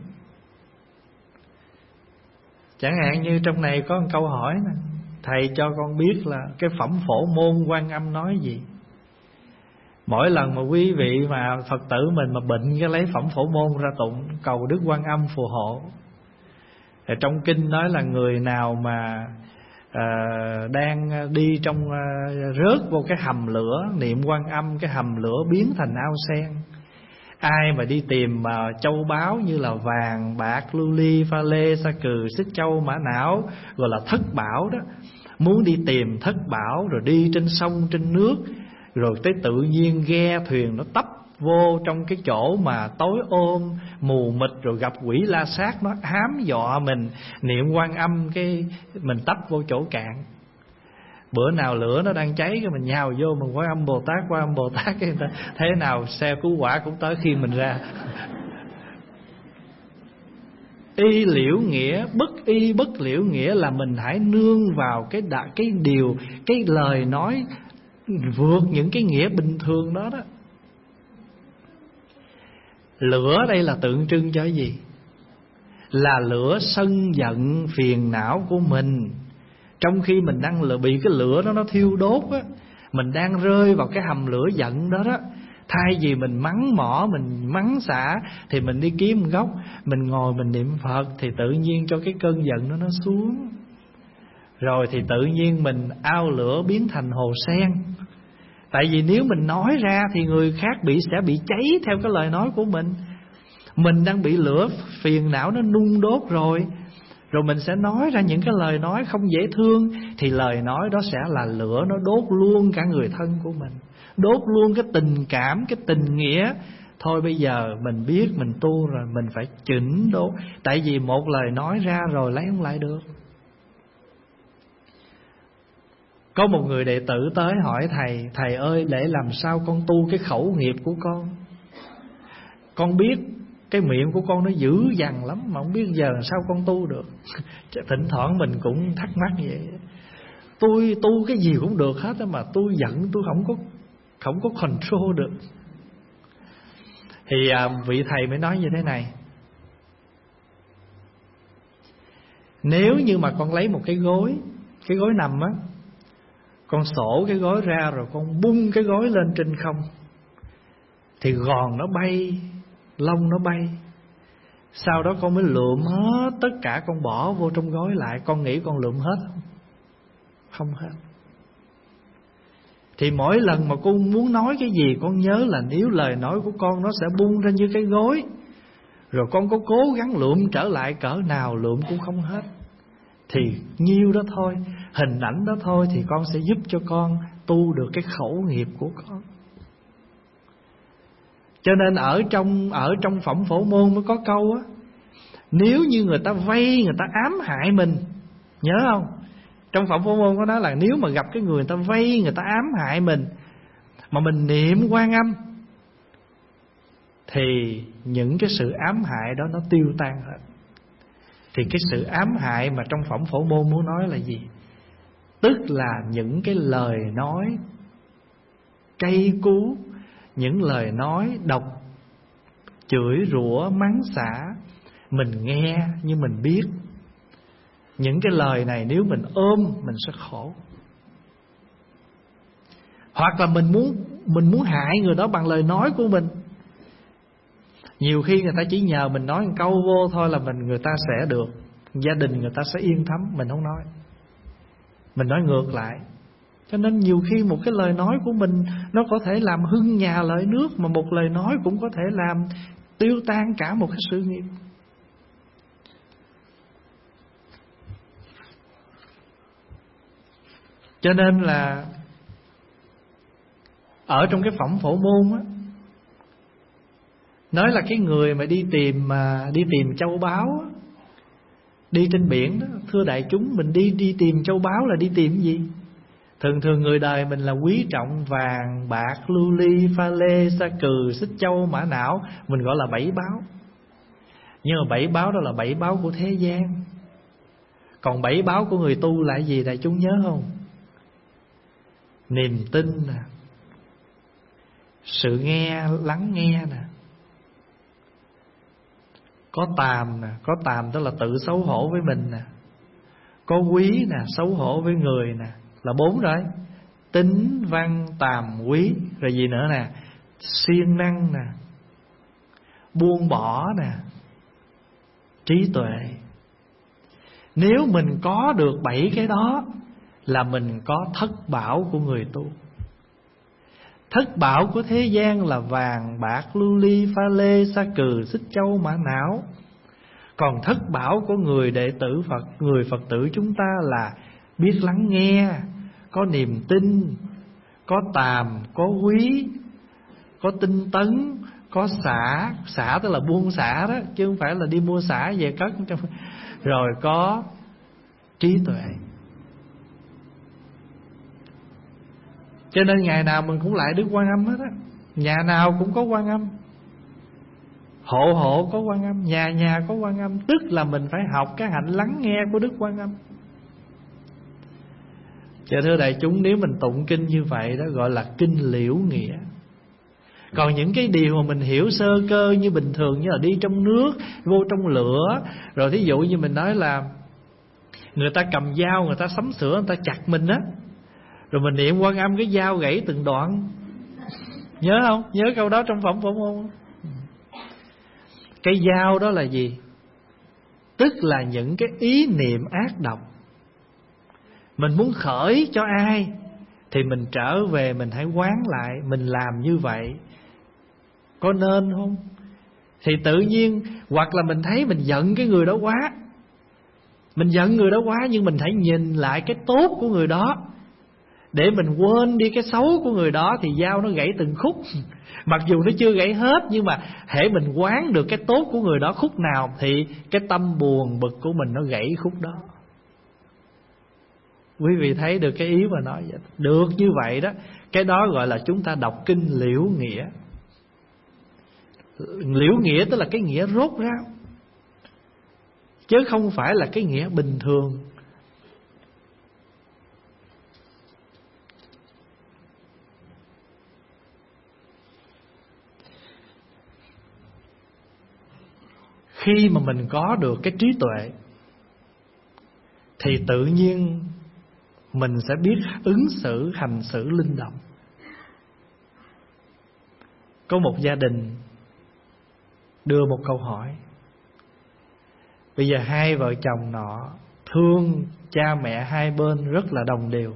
Chẳng hạn như trong này có một câu hỏi nè: thầy cho con biết là cái phẩm phổ môn Quan Âm nói gì. Mỗi lần mà quý vị mà Phật tử mình mà bệnh, cái lấy phẩm phổ môn ra tụng, cầu Đức Quan Âm phù hộ. Thì trong kinh nói là người nào mà à, đang đi trong à, rớt vô cái hầm lửa, niệm Quan Âm, cái hầm lửa biến thành ao sen. Ai mà đi tìm mà châu báu như là vàng, bạc, lưu ly, pha lê, sa cừ, xích châu, mã não, gọi là thất bảo đó, muốn đi tìm thất bảo, rồi đi trên sông, trên nước, rồi tới tự nhiên ghe thuyền nó tấp vô trong cái chỗ mà tối ôm, mù mịt, rồi gặp quỷ la sát nó hám dọa mình, niệm Quan Âm cái mình tấp vô chỗ cạn. Bữa nào lửa nó đang cháy cái mình nhào vô mình Quan Âm Bồ Tát, Quan Âm Bồ Tát, cái người ta thế nào xe cứu hỏa cũng tới khi mình ra. Y liễu nghĩa bất y bất liễu nghĩa là mình hãy nương vào cái đại, cái điều, cái lời nói vượt những cái nghĩa bình thường đó đó. Lửa đây là tượng trưng cho cái gì? Là lửa sân giận phiền não của mình. Trong khi mình đang lửa, bị cái lửa đó nó thiêu đốt á, mình đang rơi vào cái hầm lửa giận đó đó, thay vì mình mắng mỏ, mình mắng xả, thì mình đi kiếm một góc, mình ngồi mình niệm Phật, thì tự nhiên cho cái cơn giận đó nó xuống. Rồi thì tự nhiên mình ao lửa biến thành hồ sen. Tại vì nếu mình nói ra thì người khác bị sẽ bị cháy theo cái lời nói của mình. Mình đang bị lửa phiền não nó nung đốt rồi, rồi mình sẽ nói ra những cái lời nói không dễ thương, thì lời nói đó sẽ là lửa, nó đốt luôn cả người thân của mình, đốt luôn cái tình cảm, cái tình nghĩa. Thôi bây giờ mình biết mình tu rồi, mình phải chỉnh đốt. Tại vì một lời nói ra rồi lấy không lại được. Có một người đệ tử tới hỏi thầy: thầy ơi, để làm sao con tu cái khẩu nghiệp của con? Con biết cái miệng của con nó dữ dằn lắm, mà không biết giờ làm sao con tu được. Thỉnh thoảng mình cũng thắc mắc vậy. Tôi tu cái gì cũng được hết, mà tôi giận tôi không có không có control được. Thì à, vị thầy mới nói như thế này: nếu như mà con lấy một cái gối, cái gối nằm á, con sổ cái gối ra rồi con bung cái gối lên trên không, thì gòn nó bay, lông nó bay. Sau đó con mới lượm hết tất cả, con bỏ vô trong gói lại. Con nghĩ con lượm hết không? Không hết. Thì mỗi lần mà con muốn nói cái gì, con nhớ là nếu lời nói của con nó sẽ bung ra như cái gối, rồi con có cố gắng lượm trở lại cỡ nào lượm cũng không hết, thì nhiêu đó thôi, hình ảnh đó thôi, thì con sẽ giúp cho con tu được cái khẩu nghiệp của con. Cho nên ở trong ở trong Phẩm Phổ Môn mới có câu á, nếu như người ta vây, người ta ám hại mình, nhớ không? Trong Phẩm Phổ Môn có nói là nếu mà gặp cái người người ta vây, người ta ám hại mình, mà mình niệm Quan Âm, thì những cái sự ám hại đó nó tiêu tan hết. Thì cái sự ám hại mà trong Phẩm Phổ Môn muốn nói là gì? Tức là những cái lời nói cay cú, những lời nói độc, chửi rủa, mắng xả, mình nghe nhưng mình biết những cái lời này nếu mình ôm mình sẽ khổ. Hoặc là mình muốn mình muốn hại người đó bằng lời nói của mình. Nhiều khi người ta chỉ nhờ mình nói một câu vô thôi là mình người ta sẽ được, gia đình người ta sẽ yên thấm, mình không nói, mình nói ngược lại. Cho nên nhiều khi một cái lời nói của mình nó có thể làm hưng nhà lợi nước, mà một lời nói cũng có thể làm tiêu tan cả một cái sự nghiệp. Cho nên là ở trong cái Phẩm Phổ Môn á, nói là cái người mà đi tìm mà đi tìm châu báu á, đi trên biển đó, thưa đại chúng, mình đi đi tìm châu báu là đi tìm cái gì? Thường thường người đời mình là quý trọng vàng, bạc, lưu ly, pha lê, sa cừ, xích châu, mã não, mình gọi là bảy báu. Nhưng mà bảy báu đó là bảy báu của thế gian. Còn bảy báu của người tu là gì đại chúng nhớ không? Niềm tin nè, sự nghe, lắng nghe nè, có tàm nè, có tàm tức là tự xấu hổ với mình nè, có quý nè, xấu hổ với người nè, là bốn rồi. Tính, văn, tàm, quý. Rồi gì nữa nè? Siêng năng nè, buông bỏ nè, trí tuệ. Nếu mình có được bảy cái đó là mình có thất bảo của người tu. Thất bảo của thế gian là vàng, bạc, lưu ly, pha lê, sa cừ, xích châu, mã não. Còn thất bảo của người đệ tử Phật, người Phật tử chúng ta là biết lắng nghe, có niềm tin, có tàm, có quý, có tinh tấn, có xả. Xả tức là buông xả đó, chứ không phải là đi mua xả về cất. Rồi có trí tuệ. Cho nên ngày nào mình cũng lại Đức Quan Âm hết á. Nhà nào cũng có Quan Âm, hộ hộ có Quan Âm, nhà nhà có Quan Âm. Tức là mình phải học cái hạnh lắng nghe của Đức Quan Âm. Cho thưa đại chúng, nếu mình tụng kinh như vậy đó gọi là kinh liễu nghĩa. Còn những cái điều mà mình hiểu sơ cơ như bình thường, như là đi trong nước, vô trong lửa, rồi thí dụ như mình nói là người ta cầm dao, người ta sắm sửa, người ta chặt mình á, rồi mình niệm Quan Âm, cái dao gãy từng đoạn. Nhớ không? Nhớ câu đó trong Phẩm Phổ Môn. Cái dao đó là gì? Tức là những cái ý niệm ác độc. Mình muốn khởi cho ai thì mình trở về mình hãy quán lại, mình làm như vậy có nên không? Thì tự nhiên, hoặc là mình thấy mình giận cái người đó quá, mình giận người đó quá, nhưng mình hãy nhìn lại cái tốt của người đó, để mình quên đi cái xấu của người đó. Thì dao nó gãy từng khúc, mặc dù nó chưa gãy hết, nhưng mà hễ mình quán được cái tốt của người đó khúc nào, thì cái tâm buồn bực của mình nó gãy khúc đó. Quý vị thấy được cái ý mà nói vậy? Được như vậy đó, cái đó gọi là chúng ta đọc kinh liễu nghĩa. Liễu nghĩa tức là cái nghĩa rốt ráo, chứ không phải là cái nghĩa bình thường. Khi mà mình có được cái trí tuệ thì tự nhiên mình sẽ biết ứng xử, hành xử linh động. Có một gia đình đưa một câu hỏi. Bây giờ hai vợ chồng nọ thương cha mẹ hai bên rất là đồng đều.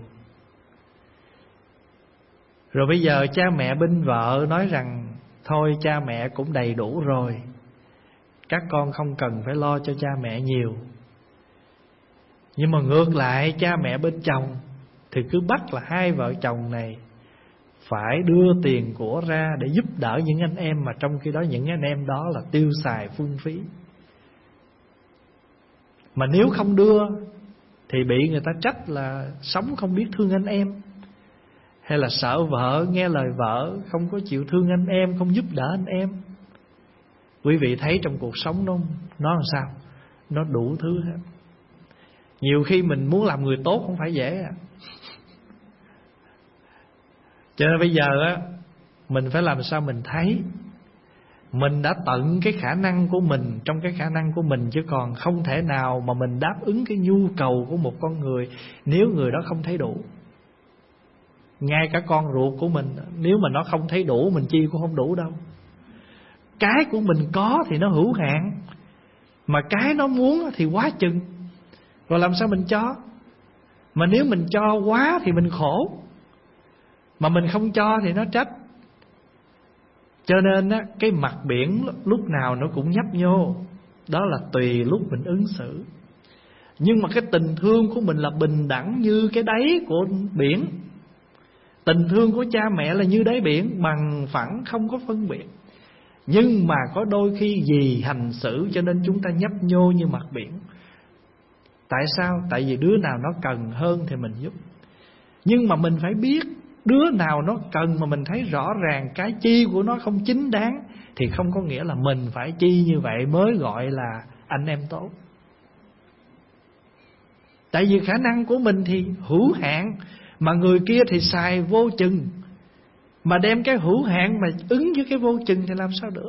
Rồi bây giờ cha mẹ bên vợ nói rằng thôi cha mẹ cũng đầy đủ rồi, các con không cần phải lo cho cha mẹ nhiều. Nhưng mà ngược lại cha mẹ bên chồng thì cứ bắt là hai vợ chồng này phải đưa tiền của ra để giúp đỡ những anh em, mà trong khi đó những anh em đó là tiêu xài phung phí. Mà nếu không đưa thì bị người ta trách là sống không biết thương anh em, hay là sợ vợ nghe lời vợ, không có chịu thương anh em, không giúp đỡ anh em. Quý vị thấy trong cuộc sống nó nó làm sao? Nó đủ thứ hết. Nhiều khi mình muốn làm người tốt không phải dễ à. Cho nên bây giờ á, mình phải làm sao mình thấy mình đã tận cái khả năng của mình, trong cái khả năng của mình, chứ còn không thể nào mà mình đáp ứng cái nhu cầu của một con người nếu người đó không thấy đủ. Ngay cả con ruột của mình, nếu mà nó không thấy đủ, mình chi cũng không đủ đâu. Cái của mình có thì nó hữu hạn, mà cái nó muốn thì quá chừng. Rồi làm sao mình cho? Mà nếu mình cho quá thì mình khổ, mà mình không cho thì nó trách. Cho nên á, cái mặt biển lúc nào nó cũng nhấp nhô. Đó là tùy lúc mình ứng xử. Nhưng mà cái tình thương của mình là bình đẳng như cái đáy của biển. Tình thương của cha mẹ là như đáy biển, bằng phẳng không có phân biệt. Nhưng mà có đôi khi vì hành xử cho nên chúng ta nhấp nhô như mặt biển. Tại sao? Tại vì đứa nào nó cần hơn thì mình giúp. Nhưng mà mình phải biết đứa nào nó cần mà mình thấy rõ ràng cái chi của nó không chính đáng thì không có nghĩa là mình phải chi như vậy mới gọi là anh em tốt. Tại vì khả năng của mình thì hữu hạn, mà người kia thì xài vô chừng. Mà đem cái hữu hạn mà ứng với cái vô chừng thì làm sao được?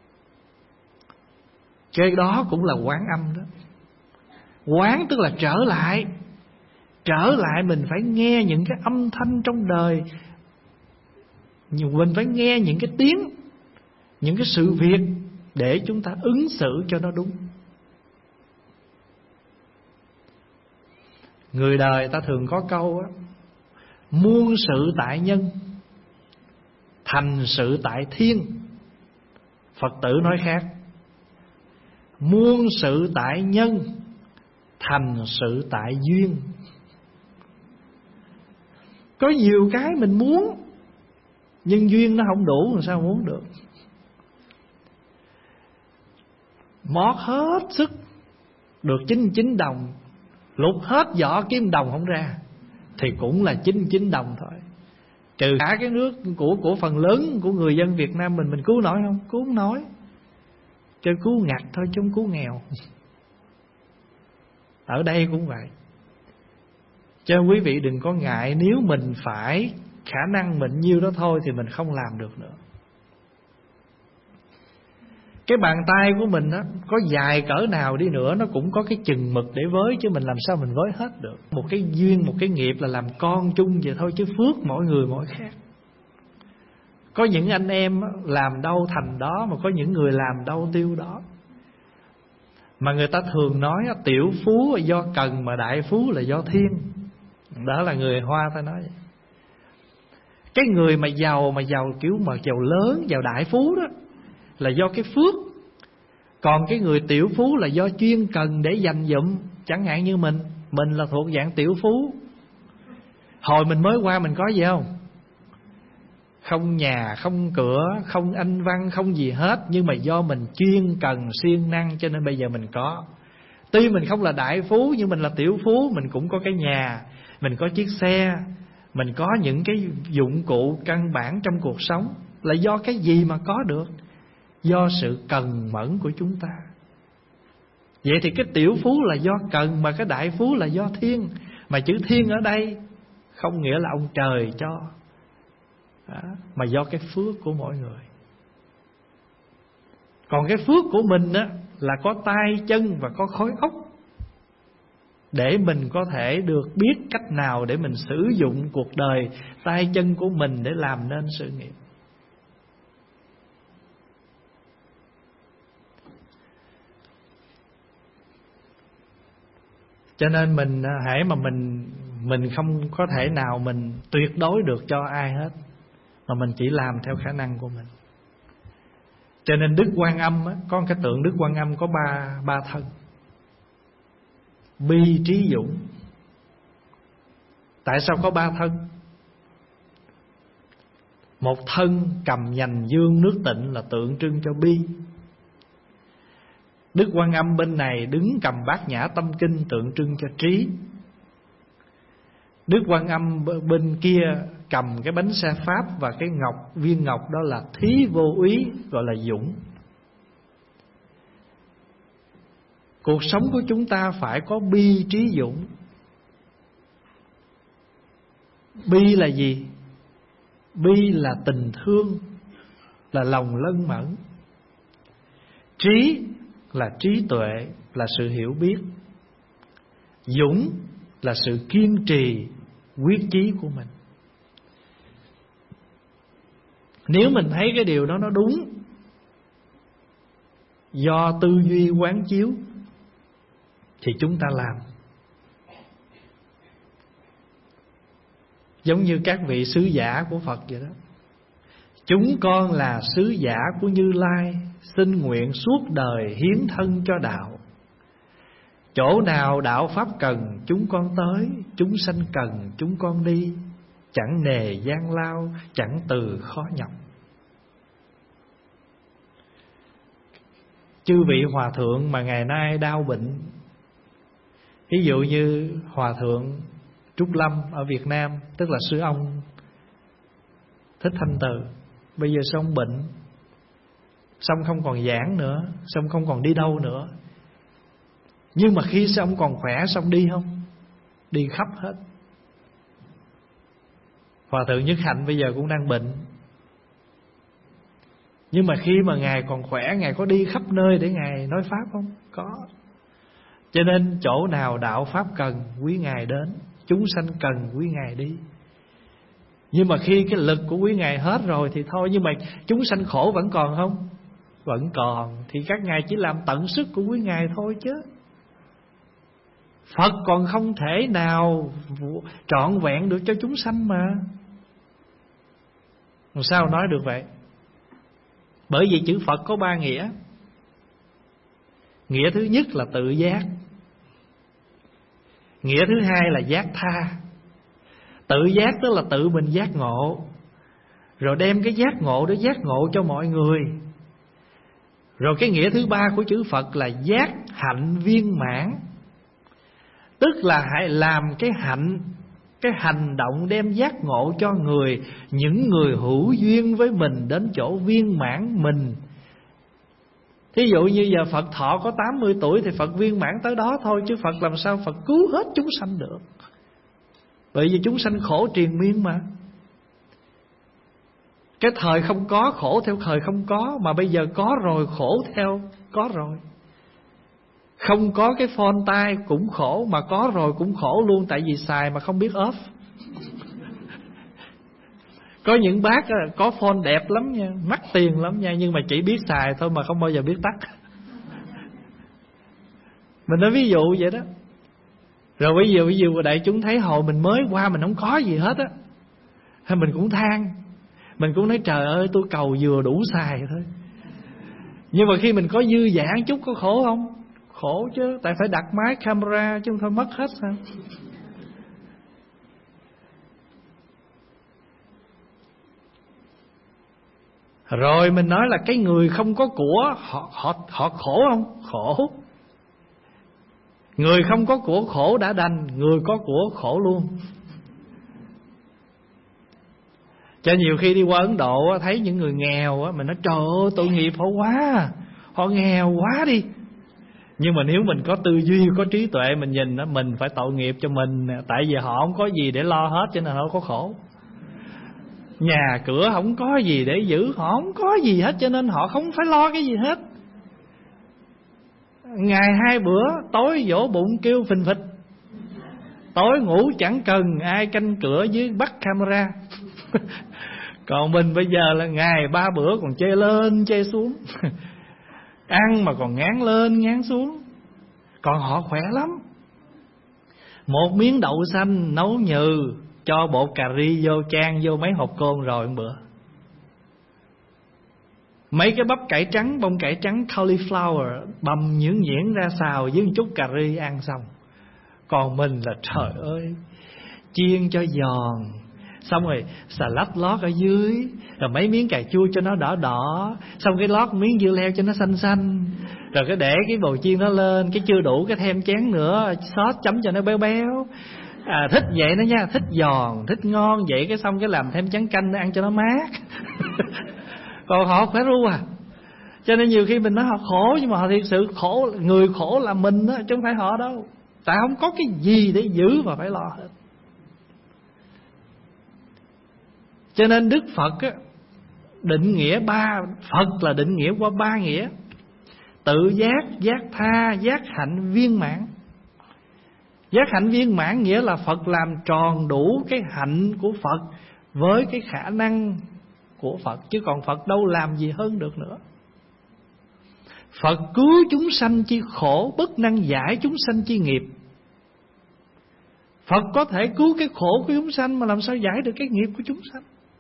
Cái đó cũng là quán âm đó. Quán tức là trở lại. Trở lại mình phải nghe những cái âm thanh trong đời, mình phải nghe những cái tiếng, những cái sự việc để chúng ta ứng xử cho nó đúng. Người đời ta thường có câu á, muôn sự tại nhân, thành sự tại thiên. Phật tử nói khác, muôn sự tại nhân, thành sự tại duyên. Có nhiều cái mình muốn, nhưng duyên nó không đủ, làm sao muốn được. Mót hết sức được chín mươi chín đồng, lục hết vỏ kiếm đồng không ra thì cũng là chín mươi chín đồng thôi. Trừ cả cái nước của của phần lớn của người dân Việt Nam mình, mình cứu nổi không? Cứu không nổi. Cho cứu ngặt thôi chứ không cứu nghèo. Ở đây cũng vậy. Cho quý vị đừng có ngại, nếu mình phải khả năng mình nhiêu đó thôi thì mình không làm được nữa. Cái bàn tay của mình á, có dài cỡ nào đi nữa nó cũng có cái chừng mực để với, chứ mình làm sao mình với hết được. Một cái duyên, một cái nghiệp là làm con chung vậy thôi, chứ phước mỗi người mỗi khác. Có những anh em làm đâu thành đó, mà có những người làm đâu tiêu đó. Mà người ta thường nói tiểu phú là do cần, mà đại phú là do thiên. Đó là người Hoa ta nói vậy. Cái người mà giàu, mà giàu kiểu mà giàu lớn, giàu đại phú đó là do cái phước. Còn cái người tiểu phú là do chuyên cần để dành dụm. Chẳng hạn như mình, mình là thuộc dạng tiểu phú. Hồi mình mới qua mình có gì không? Không nhà, không cửa, không anh văn, không gì hết. Nhưng mà do mình chuyên cần, siêng năng, cho nên bây giờ mình có. Tuy mình không là đại phú, nhưng mình là tiểu phú. Mình cũng có cái nhà, mình có chiếc xe, mình có những cái dụng cụ căn bản trong cuộc sống. Là do cái gì mà có được? Do sự cần mẫn của chúng ta. Vậy thì cái tiểu phú là do cần, mà cái đại phú là do thiên. Mà chữ thiên ở đây không nghĩa là ông trời cho, đó, mà do cái phước của mỗi người. Còn cái phước của mình á, là có tay chân và có khối óc. để mình có thể được biết cách nào để mình sử dụng cuộc đời, tay chân của mình để làm nên sự nghiệp. Cho nên mình hãy mà mình mình không có thể nào mình tuyệt đối được cho ai hết, mà mình chỉ làm theo khả năng của mình. Cho nên Đức Quan Âm á, có cái tượng Đức Quan Âm có ba ba thân: Bi, Trí, Dũng. Tại sao có ba thân? Một thân cầm nhành dương nước Tịnh là tượng trưng cho bi. Đức Quan Âm bên này đứng cầm Bát Nhã Tâm Kinh tượng trưng cho trí. Đức Quan Âm bên kia cầm cái bánh xe Pháp và cái ngọc, viên ngọc đó là Thí Vô Úy, gọi là Dũng. Cuộc sống của chúng ta phải có bi, trí, dũng. Bi là gì? Bi là tình thương, là lòng lân mẫn. Trí là trí tuệ, là sự hiểu biết. Dũng là sự kiên trì, quyết chí của mình. Nếu mình thấy cái điều đó nó đúng, do tư duy quán chiếu, thì chúng ta làm. Giống như các vị sứ giả của Phật vậy đó. Chúng con là sứ giả của Như Lai, xin nguyện suốt đời hiến thân cho đạo. Chỗ nào đạo pháp cần chúng con tới, chúng sanh cần chúng con đi. Chẳng nề gian lao, chẳng từ khó nhọc. Chư vị hòa thượng mà ngày nay đau bệnh, ví dụ như Hòa thượng Trúc Lâm ở Việt Nam, tức là sư ông Thích Thanh Từ, bây giờ xong bệnh, xong không còn giảng nữa, xong không còn đi đâu nữa. Nhưng mà khi xong còn khỏe, xong đi không? Đi khắp hết. Hòa thượng Nhất Hạnh bây giờ cũng đang bệnh, nhưng mà khi mà Ngài còn khỏe, Ngài có đi khắp nơi để Ngài nói Pháp không? Có. Cho nên chỗ nào đạo Pháp cần, quý Ngài đến. Chúng sanh cần, quý Ngài đi. Nhưng mà khi cái lực của quý Ngài hết rồi thì thôi. Nhưng mà chúng sanh khổ vẫn còn không? Vẫn còn. Thì các Ngài chỉ làm tận sức của quý Ngài thôi chứ. Phật còn không thể nào trọn vẹn được cho chúng sanh mà. Làm sao nói được vậy? Bởi vì chữ Phật có ba nghĩa. Nghĩa thứ nhất là tự giác. Nghĩa thứ hai là giác tha. Tự giác tức là tự mình giác ngộ, rồi đem cái giác ngộ đó giác ngộ cho mọi người. Rồi cái nghĩa thứ ba của chữ Phật là giác hạnh viên mãn. Tức là hãy làm cái hạnh, cái hành động đem giác ngộ cho người, những người hữu duyên với mình đến chỗ viên mãn mình. Thí dụ như giờ Phật thọ có tám mươi tuổi thì Phật viên mãn tới đó thôi, chứ Phật làm sao Phật cứu hết chúng sanh được. Bởi vì chúng sanh khổ triền miên mà. Cái thời không có khổ theo thời không có, mà bây giờ có rồi khổ theo có rồi. Không có cái phone tai cũng khổ, mà có rồi cũng khổ luôn, tại vì xài mà không biết off. Có những bác có phone đẹp lắm nha, mắc tiền lắm nha, nhưng mà chỉ biết xài thôi mà không bao giờ biết tắt. Mình nói ví dụ vậy đó. Rồi bây giờ ví dụ đại chúng thấy hồi mình mới qua mình không có gì hết á, hay mình cũng than, mình cũng nói trời ơi tôi cầu vừa đủ xài thôi. Nhưng mà khi mình có dư dả chút có khổ không? Khổ chứ, tại phải đặt máy camera chứ không thôi mất hết sao? Rồi mình nói là cái người không có của họ họ họ khổ không? Khổ. Người không có của khổ đã đành, người có của khổ luôn. Cho nhiều khi đi qua Ấn Độ thấy những người nghèo mình nói trời ơi tội nghiệp họ quá, họ nghèo quá đi. Nhưng mà nếu mình có tư duy, có trí tuệ, mình nhìn đó, mình phải tội nghiệp cho mình. Tại vì họ không có gì để lo hết cho nên họ có khổ. Nhà cửa không có gì để giữ, họ không có gì hết cho nên họ không phải lo cái gì hết. Ngày hai bữa tối vỗ bụng kêu phình phịch, tối ngủ chẳng cần ai canh cửa dưới bắt camera. Còn mình bây giờ là ngày ba bữa còn chê lên chê xuống. Ăn mà còn ngán lên ngán xuống. Còn họ khỏe lắm. Một miếng đậu xanh nấu nhừ, cho bột cà ri vô chan vô mấy hộp cơm rồi một bữa. Mấy cái bắp cải trắng, bông cải trắng cauliflower băm nhuyễn nhuyễn ra xào với một chút cà ri ăn xong. Còn mình là trời ơi, chiên cho giòn, xong rồi xà lách lót ở dưới, rồi mấy miếng cà chua cho nó đỏ đỏ, xong cái lót miếng dưa leo cho nó xanh xanh, rồi cái để cái bầu chiên nó lên, cái chưa đủ cái thêm chén nữa, sốt chấm cho nó béo béo. À, thích vậy đó nha, thích giòn, thích ngon vậy, cái xong cái làm thêm chén canh để ăn cho nó mát. Còn họ khỏe ru à. Cho nên nhiều khi mình nói họ khổ, nhưng mà họ thiệt sự khổ, người khổ là mình đó, chứ không phải họ đâu. Tại không có cái gì để giữ mà phải lo hết. Cho nên Đức Phật á, định nghĩa ba, Phật là định nghĩa qua ba nghĩa: tự giác, giác tha, giác hạnh viên mãn. Giác hạnh viên mãn nghĩa là Phật làm tròn đủ cái hạnh của Phật với cái khả năng của Phật, chứ còn Phật đâu làm gì hơn được nữa. Phật cứu chúng sanh chi khổ, bất năng giải chúng sanh chi nghiệp. Phật có thể cứu cái khổ của chúng sanh mà làm sao giải được cái nghiệp của chúng sanh.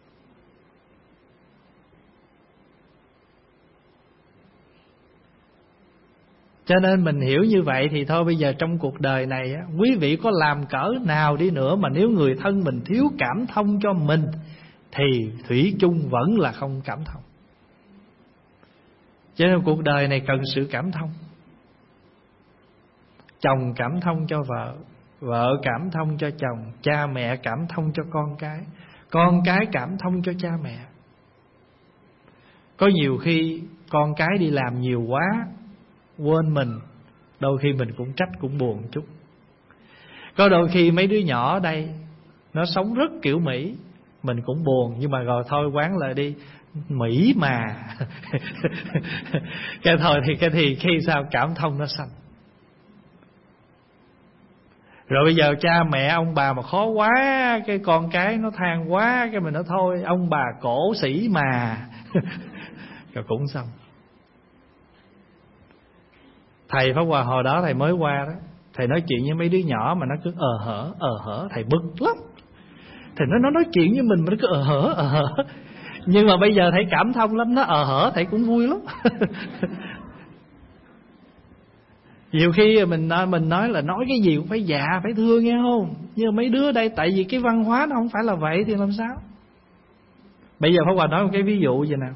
Cho nên mình hiểu như vậy thì thôi, bây giờ trong cuộc đời này á, quý vị có làm cỡ nào đi nữa mà nếu người thân mình thiếu cảm thông cho mình thì thủy chung vẫn là không cảm thông. Cho nên cuộc đời này cần sự cảm thông. Chồng cảm thông cho vợ, vợ cảm thông cho chồng, cha mẹ cảm thông cho con cái, con cái cảm thông cho cha mẹ. Có nhiều khi con cái đi làm nhiều quá quên mình, đôi khi mình cũng trách cũng buồn chút. Có đôi khi mấy đứa nhỏ ở đây nó sống rất kiểu Mỹ, mình cũng buồn, nhưng mà rồi thôi quán lại đi, Mỹ mà. Cái thôi thì cái thì khi sao cảm thông nó sanh. Rồi bây giờ cha mẹ ông bà mà khó quá, cái con cái nó than quá, cái mình nói thôi ông bà cổ sĩ mà. Rồi cũng xong. Thầy Pháp Hòa hồi đó thầy mới qua đó, thầy nói chuyện với mấy đứa nhỏ mà nó cứ ờ hở ờ hở, thầy bực lắm. Thầy nói nó nói chuyện với mình mà nó cứ ờ hở ờ hở. Nhưng mà bây giờ thầy cảm thông lắm, nó ờ hở thầy cũng vui lắm. Nhiều khi mình nói, mình nói là nói cái gì cũng phải dạ, phải thương nghe không. Nhưng mà mấy đứa đây tại vì cái văn hóa nó không phải là vậy thì làm sao. Bây giờ Pháp Hòa nói một cái ví dụ vậy nào.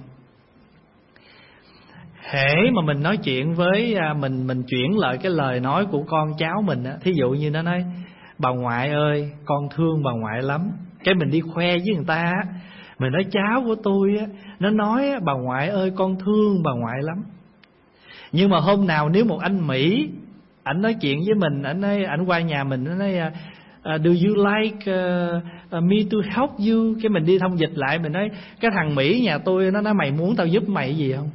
Hễ mà mình nói chuyện với mình, mình chuyển lại cái lời nói của con cháu mình á, thí dụ như nó nói bà ngoại ơi con thương bà ngoại lắm, cái mình đi khoe với người ta, mình nói cháu của tôi á, nó nói bà ngoại ơi con thương bà ngoại lắm. Nhưng mà hôm nào nếu một anh Mỹ ảnh nói chuyện với mình, ảnh nói ảnh qua nhà mình, nó nói uh, do you like uh, uh, me to help you, cái mình đi thông dịch lại, mình nói cái thằng Mỹ nhà tôi nó nói mày muốn tao giúp mày gì không.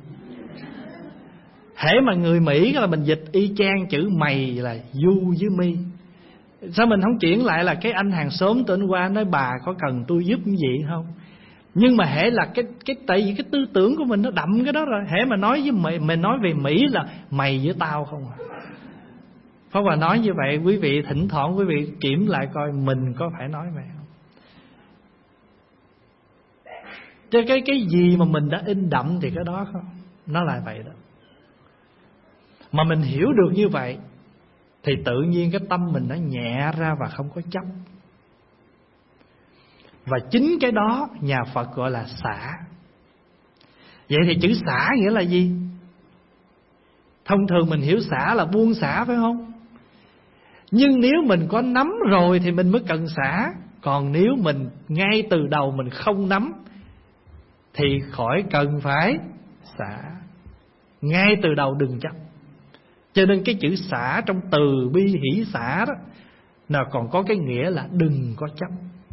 Hễ mà người Mỹ là mình dịch y chang chữ mày là you với me. Sao mình không chuyển lại là cái anh hàng xóm tên qua nói bà có cần tôi giúp cái gì không. Nhưng mà hễ là cái cái tại vì cái tư tưởng của mình nó đậm cái đó rồi. Hễ mà nói với mày, mình nói về Mỹ là mày với tao không à. Pháp Hòa nói như vậy, quý vị thỉnh thoảng quý vị kiểm lại coi mình có phải nói vậy không. Chứ cái cái gì mà mình đã in đậm thì cái đó không, nó là vậy đó. Mà mình hiểu được như vậy thì tự nhiên cái tâm mình nó nhẹ ra và không có chấp. Và chính cái đó nhà Phật gọi là xả. Vậy thì chữ xả nghĩa là gì? Thông thường mình hiểu xả là buông xả phải không? Nhưng nếu mình có nắm rồi thì mình mới cần xả. Còn nếu mình ngay từ đầu mình không nắm thì khỏi cần phải xả. Ngay từ đầu đừng chấp. Cho nên cái chữ xả trong từ bi hỷ xả đó, nó còn có cái nghĩa là đừng có chấp.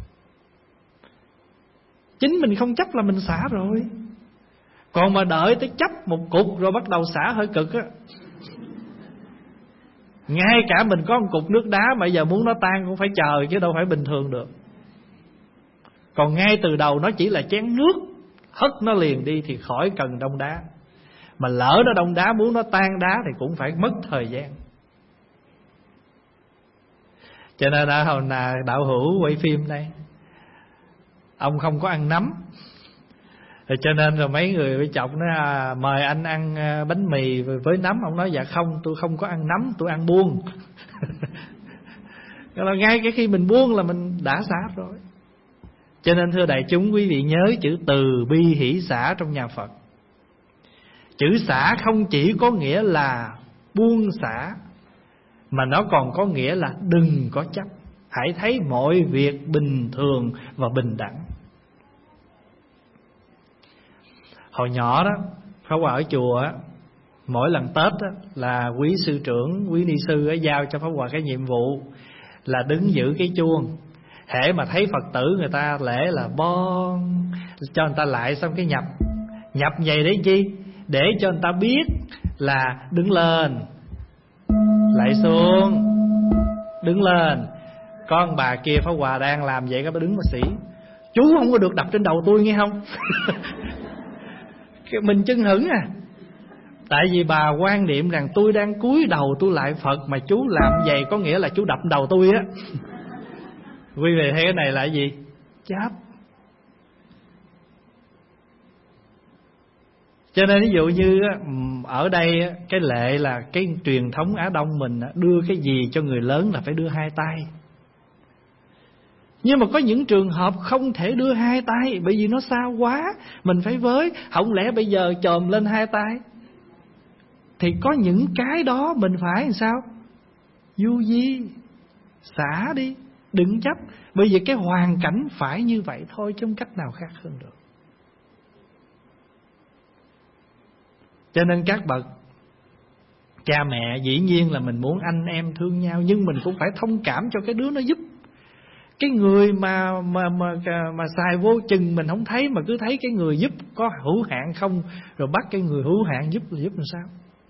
Chính mình không chấp là mình xả rồi. Còn mà đợi tới chấp một cục rồi bắt đầu xả hơi cực á, Ngay cả mình có một cục nước đá mà giờ muốn nó tan cũng phải chờ, chứ đâu phải bình thường được. Còn ngay từ đầu nó chỉ là chén nước, hất nó liền đi thì khỏi cần đông đá. Mà lỡ nó đông đá, muốn nó tan đá thì cũng phải mất thời gian. Cho nên là hồi nào đạo hữu quay phim đây, ông không có ăn nấm, rồi cho nên rồi mấy người với chồng nó à, mời anh ăn bánh mì với nấm. Ông nói dạ không, tôi không có ăn nấm, tôi ăn buông. Là ngay cái khi mình buông là mình đã xả rồi. Cho nên thưa đại chúng, quý vị nhớ chữ từ bi hỷ xả trong nhà Phật. Chữ xả không chỉ có nghĩa là buông xả, mà nó còn có nghĩa là đừng có chấp. Hãy thấy mọi việc bình thường và bình đẳng. Hồi nhỏ đó, Pháp Hòa ở chùa á, mỗi lần Tết á, là quý sư trưởng, quý ni sư á, giao cho Pháp Hòa cái nhiệm vụ là đứng giữ cái chuông. Hễ mà thấy Phật tử người ta lễ là bon, cho người ta lại xong cái nhập. Nhập vậy để chi? Để cho người ta biết là đứng lên, lại xuống, đứng lên. Con bà kia Pháp Hòa đang làm vậy, các bà đứng mà sĩ: chú không có được đập trên đầu tôi nghe không? Mình chưng hửng à. Tại vì bà quan niệm rằng tôi đang cúi đầu tôi lại Phật, mà chú làm vậy có nghĩa là chú đập đầu tôi á. Quý vị thấy cái này là cái gì? Chấp. Cho nên ví dụ như ở đây cái lệ là cái truyền thống Á Đông mình đưa cái gì cho người lớn là phải đưa hai tay. Nhưng mà có những trường hợp không thể đưa hai tay, bởi vì nó xa quá, mình phải với. Không lẽ bây giờ chồm lên hai tay? Thì có những cái đó mình phải làm sao? Du di, xả đi, đừng chấp. Bởi vì cái hoàn cảnh phải như vậy thôi, chứ không cách nào khác hơn được. Cho nên các bậc cha mẹ dĩ nhiên là mình muốn anh em thương nhau, nhưng mình cũng phải thông cảm cho cái đứa nó giúp. Cái người mà mà mà mà xài vô chừng mình không thấy, mà cứ thấy cái người giúp có hữu hạn không, rồi bắt cái người hữu hạn giúp là giúp làm sao?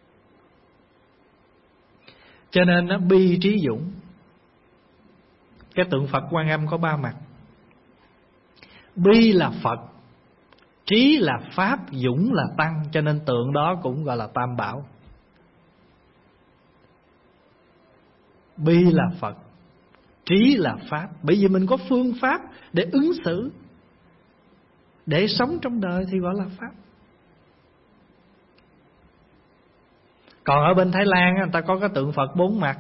Cho nên nó bi trí dũng. Cái tượng Phật Quan Âm có ba mặt. Bi là Phật, trí là Pháp, dũng là Tăng. Cho nên tượng đó cũng gọi là Tam Bảo. Bi là Phật, trí là Pháp. Bởi vì mình có phương pháp để ứng xử, để sống trong đời thì gọi là Pháp. Còn ở bên Thái Lan người ta có cái tượng Phật bốn mặt.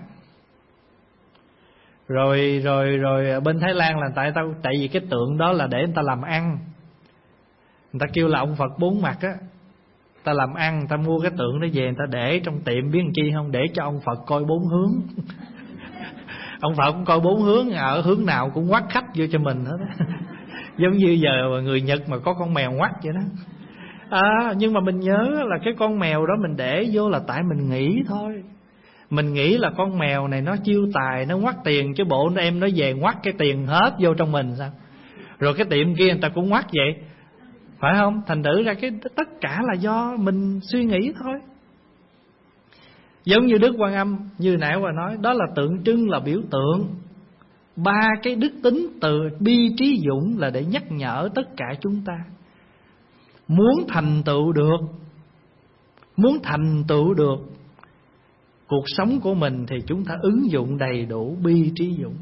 Rồi rồi rồi bên Thái Lan là tại tao tại vì cái tượng đó là để người ta làm ăn. Người ta kêu là ông Phật bốn mặt á. Ta làm ăn, người ta mua cái tượng đó về, người ta để trong tiệm biết làm chi không? Để cho ông Phật coi bốn hướng. Ông Phật cũng coi bốn hướng, ở hướng nào cũng quát khách vô cho mình hết á. Giống như giờ người Nhật mà có con mèo quát vậy đó. À, nhưng mà mình nhớ là cái con mèo đó mình để vô là tại mình nghĩ thôi. Mình nghĩ là con mèo này nó chiêu tài, nó ngoắt tiền, chứ bộ em nó về ngoắt cái tiền hết vô trong mình sao? Rồi cái tiệm kia người ta cũng ngoắt vậy, phải không? Thành thử ra cái tất cả là do mình suy nghĩ thôi. Giống như Đức Quan Âm, như nãy Hòa nói, đó là tượng trưng, là biểu tượng. Ba cái đức tính từ bi trí dũng là để nhắc nhở tất cả chúng ta. Muốn thành tựu được, muốn thành tựu được cuộc sống của mình thì chúng ta ứng dụng đầy đủ bi trí dũng.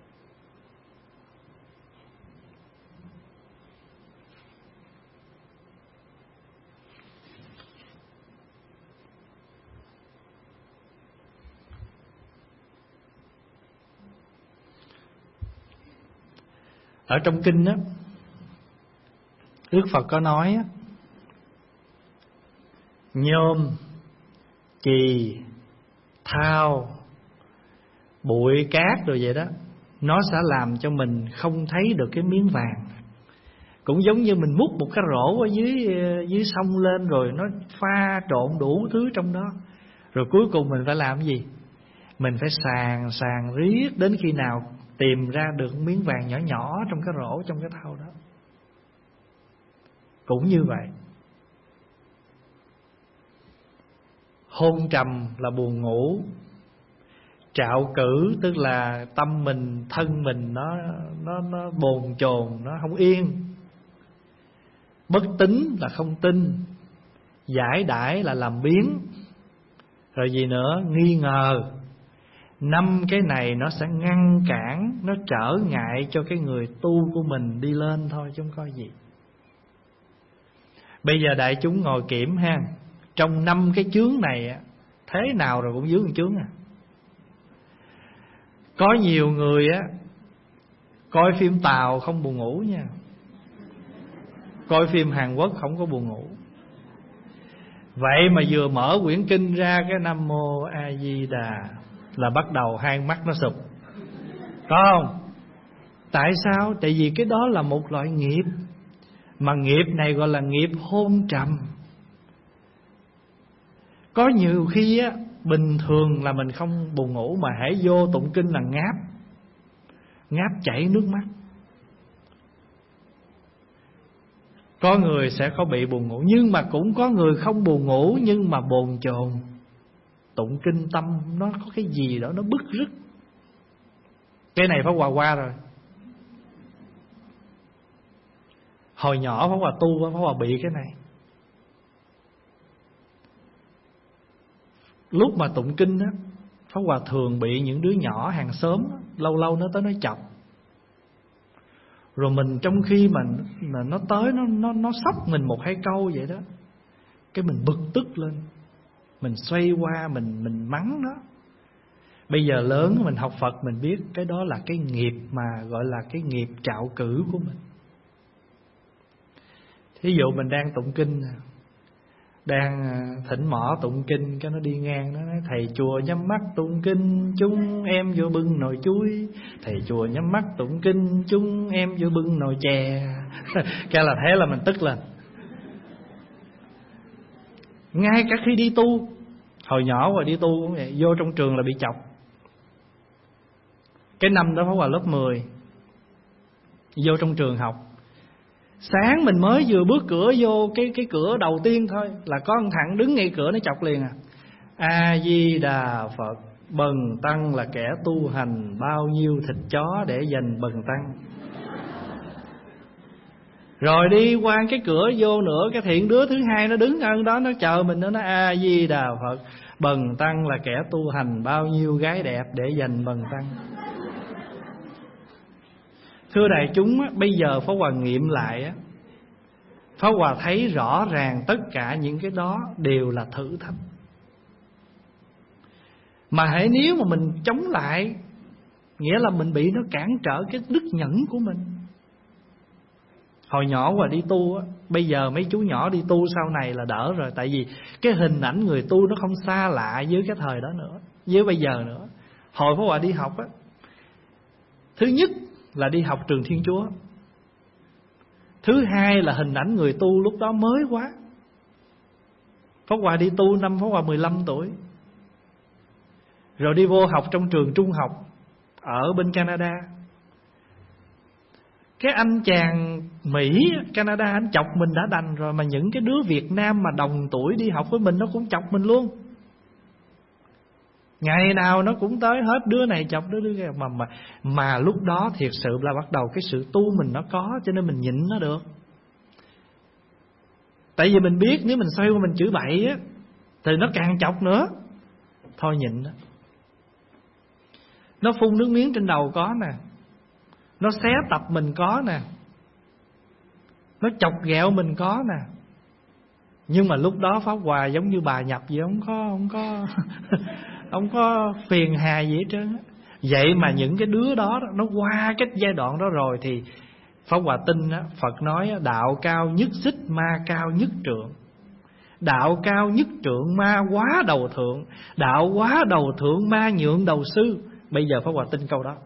Ở trong kinh á, Đức Phật có nói á, nhôm, chì, thau, bụi cát rồi vậy đó, nó sẽ làm cho mình không thấy được cái miếng vàng. Cũng giống như mình múc một cái rổ ở dưới dưới sông lên, rồi nó pha trộn đủ thứ trong đó, rồi cuối cùng mình phải làm cái gì? Mình phải sàng sàng riết đến khi nào tìm ra được miếng vàng nhỏ nhỏ trong cái rổ, trong cái thau đó. Cũng như vậy, hôn trầm là buồn ngủ, Trạo cử tức là tâm mình, thân mình nó nó nó bồn chồn, nó không yên. Bất tín là không tin, giải đãi là làm biếng, rồi gì nữa, nghi ngờ. Năm cái này nó sẽ ngăn cản, nó trở ngại cho cái người tu của mình đi lên thôi, chứ không có gì. Bây giờ đại chúng ngồi kiểm ha, trong năm cái chướng này thế nào rồi cũng vướng một chướng à. Có nhiều người á coi phim Tàu không buồn ngủ nha, coi phim Hàn Quốc không có buồn ngủ. Vậy mà vừa mở quyển kinh ra cái Nam Mô A Di Đà là bắt đầu hai mắt nó sụp, có không? Tại sao? Tại vì cái đó là một loại nghiệp, mà nghiệp này gọi là nghiệp hôn trầm. Có nhiều khi á, bình thường là mình không buồn ngủ, mà hãy vô tụng kinh là ngáp, ngáp chảy nước mắt. Có người sẽ có bị buồn ngủ, nhưng mà cũng có người không buồn ngủ nhưng mà bồn chồn. Tụng kinh tâm nó có cái gì đó nó bứt rứt. Cái này Pháp Hòa qua rồi. Hồi nhỏ Pháp Hòa tu, Pháp Hòa bị cái này. Lúc mà tụng kinh á, Pháp Hòa thường bị những đứa nhỏ hàng xóm á, lâu lâu nó tới nó chọc. Rồi mình trong khi mà, mà nó tới nó nó nó sóc mình một hai câu vậy đó, cái mình bực tức lên, mình xoay qua mình mình mắng nó. Bây giờ lớn mình học Phật mình biết cái đó là cái nghiệp mà gọi là cái nghiệp trạo cử của mình. Thí dụ mình đang tụng kinh, đang thỉnh mỏ tụng kinh, cái nó đi ngang, nó nói thầy chùa nhắm mắt tụng kinh, chúng em vô bưng nồi chuối. Thầy chùa nhắm mắt tụng kinh, chúng em vô bưng nồi chè. Cái là thế là mình tức lên. Ngay cả khi đi tu, hồi nhỏ rồi đi tu cũng vậy, vô trong trường là bị chọc. Cái năm đó Pháp Hòa lớp mười, vô trong trường học, sáng mình mới vừa bước cửa vô cái cái cửa đầu tiên thôi là có một thằng đứng ngay cửa nó chọc liền à. A Di Đà Phật, bần tăng là kẻ tu hành, bao nhiêu thịt chó để dành bần tăng. Rồi đi qua cái cửa vô nữa, cái thiện đứa thứ hai nó đứng ở đó, nó chờ mình, nó nói A Di Đà Phật, bần tăng là kẻ tu hành, bao nhiêu gái đẹp để dành bần tăng. Thưa đại chúng, bây giờ Pháp Hòa nghiệm lại, Pháp Hòa thấy rõ ràng tất cả những cái đó đều là thử thách. Mà hãy nếu mà mình chống lại, nghĩa là mình bị nó cản trở cái đức nhẫn của mình. Hồi nhỏ Hòa đi tu á, bây giờ mấy chú nhỏ đi tu sau này là đỡ rồi. Tại vì cái hình ảnh người tu nó không xa lạ với cái thời đó nữa, với bây giờ nữa. Hồi Pháp Hòa đi học á, thứ nhất là đi học trường Thiên Chúa, thứ hai là hình ảnh người tu lúc đó mới quá. Pháp Hòa đi tu năm Pháp Hòa mười lăm tuổi, rồi đi vô học trong trường trung học ở bên Canada. Cái anh chàng Mỹ Canada anh chọc mình đã đành rồi, mà những cái đứa Việt Nam mà đồng tuổi đi học với mình nó cũng chọc mình luôn. Ngày nào nó cũng tới hết, đứa này chọc đứa đứa kia. Mà, mà, mà lúc đó thiệt sự là bắt đầu cái sự tu mình nó có, cho nên mình nhịn nó được. Tại vì mình biết nếu mình xoay qua mình chửi bậy á thì nó càng chọc nữa. Thôi nhịn đó. Nó phun nước miếng trên đầu có nè, nó xé tập mình có nè, nó chọc ghẹo mình có nè. Nhưng mà lúc đó Pháp Hòa giống như bà nhập vậy, không có không có không có phiền hà gì hết trơn. Vậy mà những cái đứa đó nó qua cái giai đoạn đó rồi thì Pháp Hòa tin á, Phật nói đạo cao nhất xích, ma cao nhất trượng. Đạo cao nhất trượng, ma quá đầu thượng. Đạo quá đầu thượng, ma nhượng đầu sư. Bây giờ Pháp Hòa tin câu đó.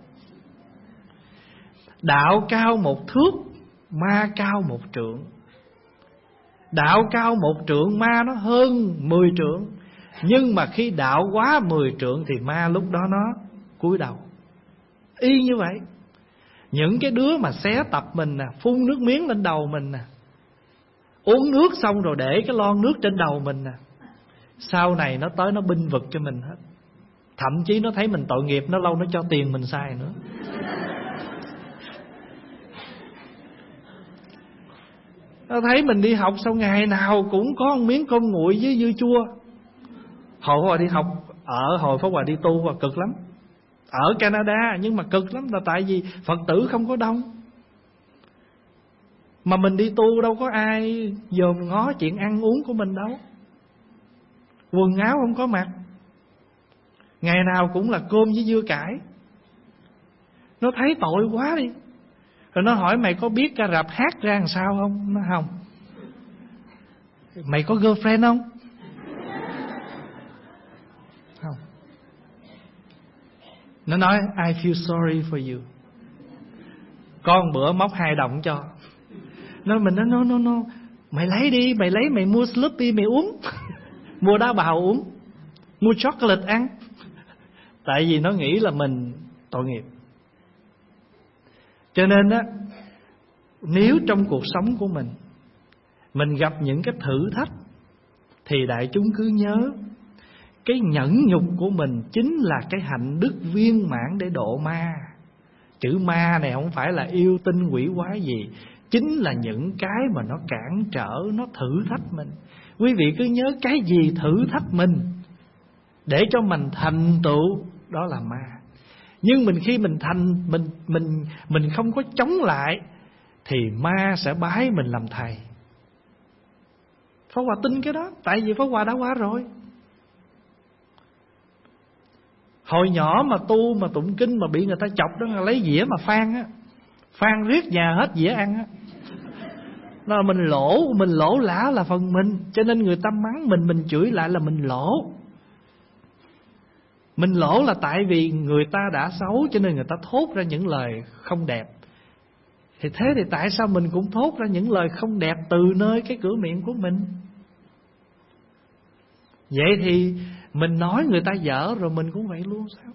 Đạo cao một thước, ma cao một trượng. Đạo cao một trượng, ma nó hơn mười trượng. Nhưng mà khi đạo quá mười trượng thì ma lúc đó nó cúi đầu. Y như vậy. Những cái đứa mà xé tập mình nè, phun nước miếng lên đầu mình nè, uống nước xong rồi để cái lon nước trên đầu mình nè, sau này nó tới nó binh vực cho mình hết. Thậm chí nó thấy mình tội nghiệp, nó lâu nó cho tiền mình xài nữa. Nó thấy mình đi học sau ngày nào cũng có một miếng cơm nguội với dưa chua. Hồi Pháp Hòa đi học, ở hồi Pháp Hòa đi tu và cực lắm. Ở Canada nhưng mà cực lắm, là tại vì Phật tử không có đông. Mà mình đi tu đâu có ai dòm ngó chuyện ăn uống của mình đâu. Quần áo không có mặc, ngày nào cũng là cơm với dưa cải. Nó thấy tội quá đi. Rồi nó hỏi mày có biết ca rạp hát ra làm sao không? Nó không. Mày có girlfriend không? Không. Nó nói I feel sorry for you. Con bữa móc hai đồng cho. Nó mình nói no no no, mày lấy đi, mày lấy mày mua Slurpee mày uống. Mua đá bào uống, mua chocolate ăn. Tại vì nó nghĩ là mình tội nghiệp. Cho nên á, nếu trong cuộc sống của mình mình gặp những cái thử thách, thì đại chúng cứ nhớ, cái nhẫn nhục của mình chính là cái hạnh đức viên mãn để độ ma. Chữ ma này không phải là yêu tinh quỷ quái gì, chính là những cái mà nó cản trở, nó thử thách mình. Quý vị cứ nhớ, cái gì thử thách mình để cho mình thành tựu, đó là ma. Nhưng mình khi mình thành mình mình mình không có chống lại thì ma sẽ bái mình làm thầy. Pháp Hòa tin cái đó, tại vì Pháp Hòa đã qua rồi. Hồi nhỏ mà tu mà tụng kinh mà bị người ta chọc đó, lấy dĩa mà phan á, phan riết nhà hết dĩa ăn á. Nó là mình lỗ, mình lỗ lã là phần mình, cho nên người ta mắng mình, mình chửi lại là mình lỗ. Mình lỗ là tại vì người ta đã xấu, cho nên người ta thốt ra những lời không đẹp. Thì thế thì tại sao mình cũng thốt ra những lời không đẹp từ nơi cái cửa miệng của mình? Vậy thì mình nói người ta dở rồi mình cũng vậy luôn sao?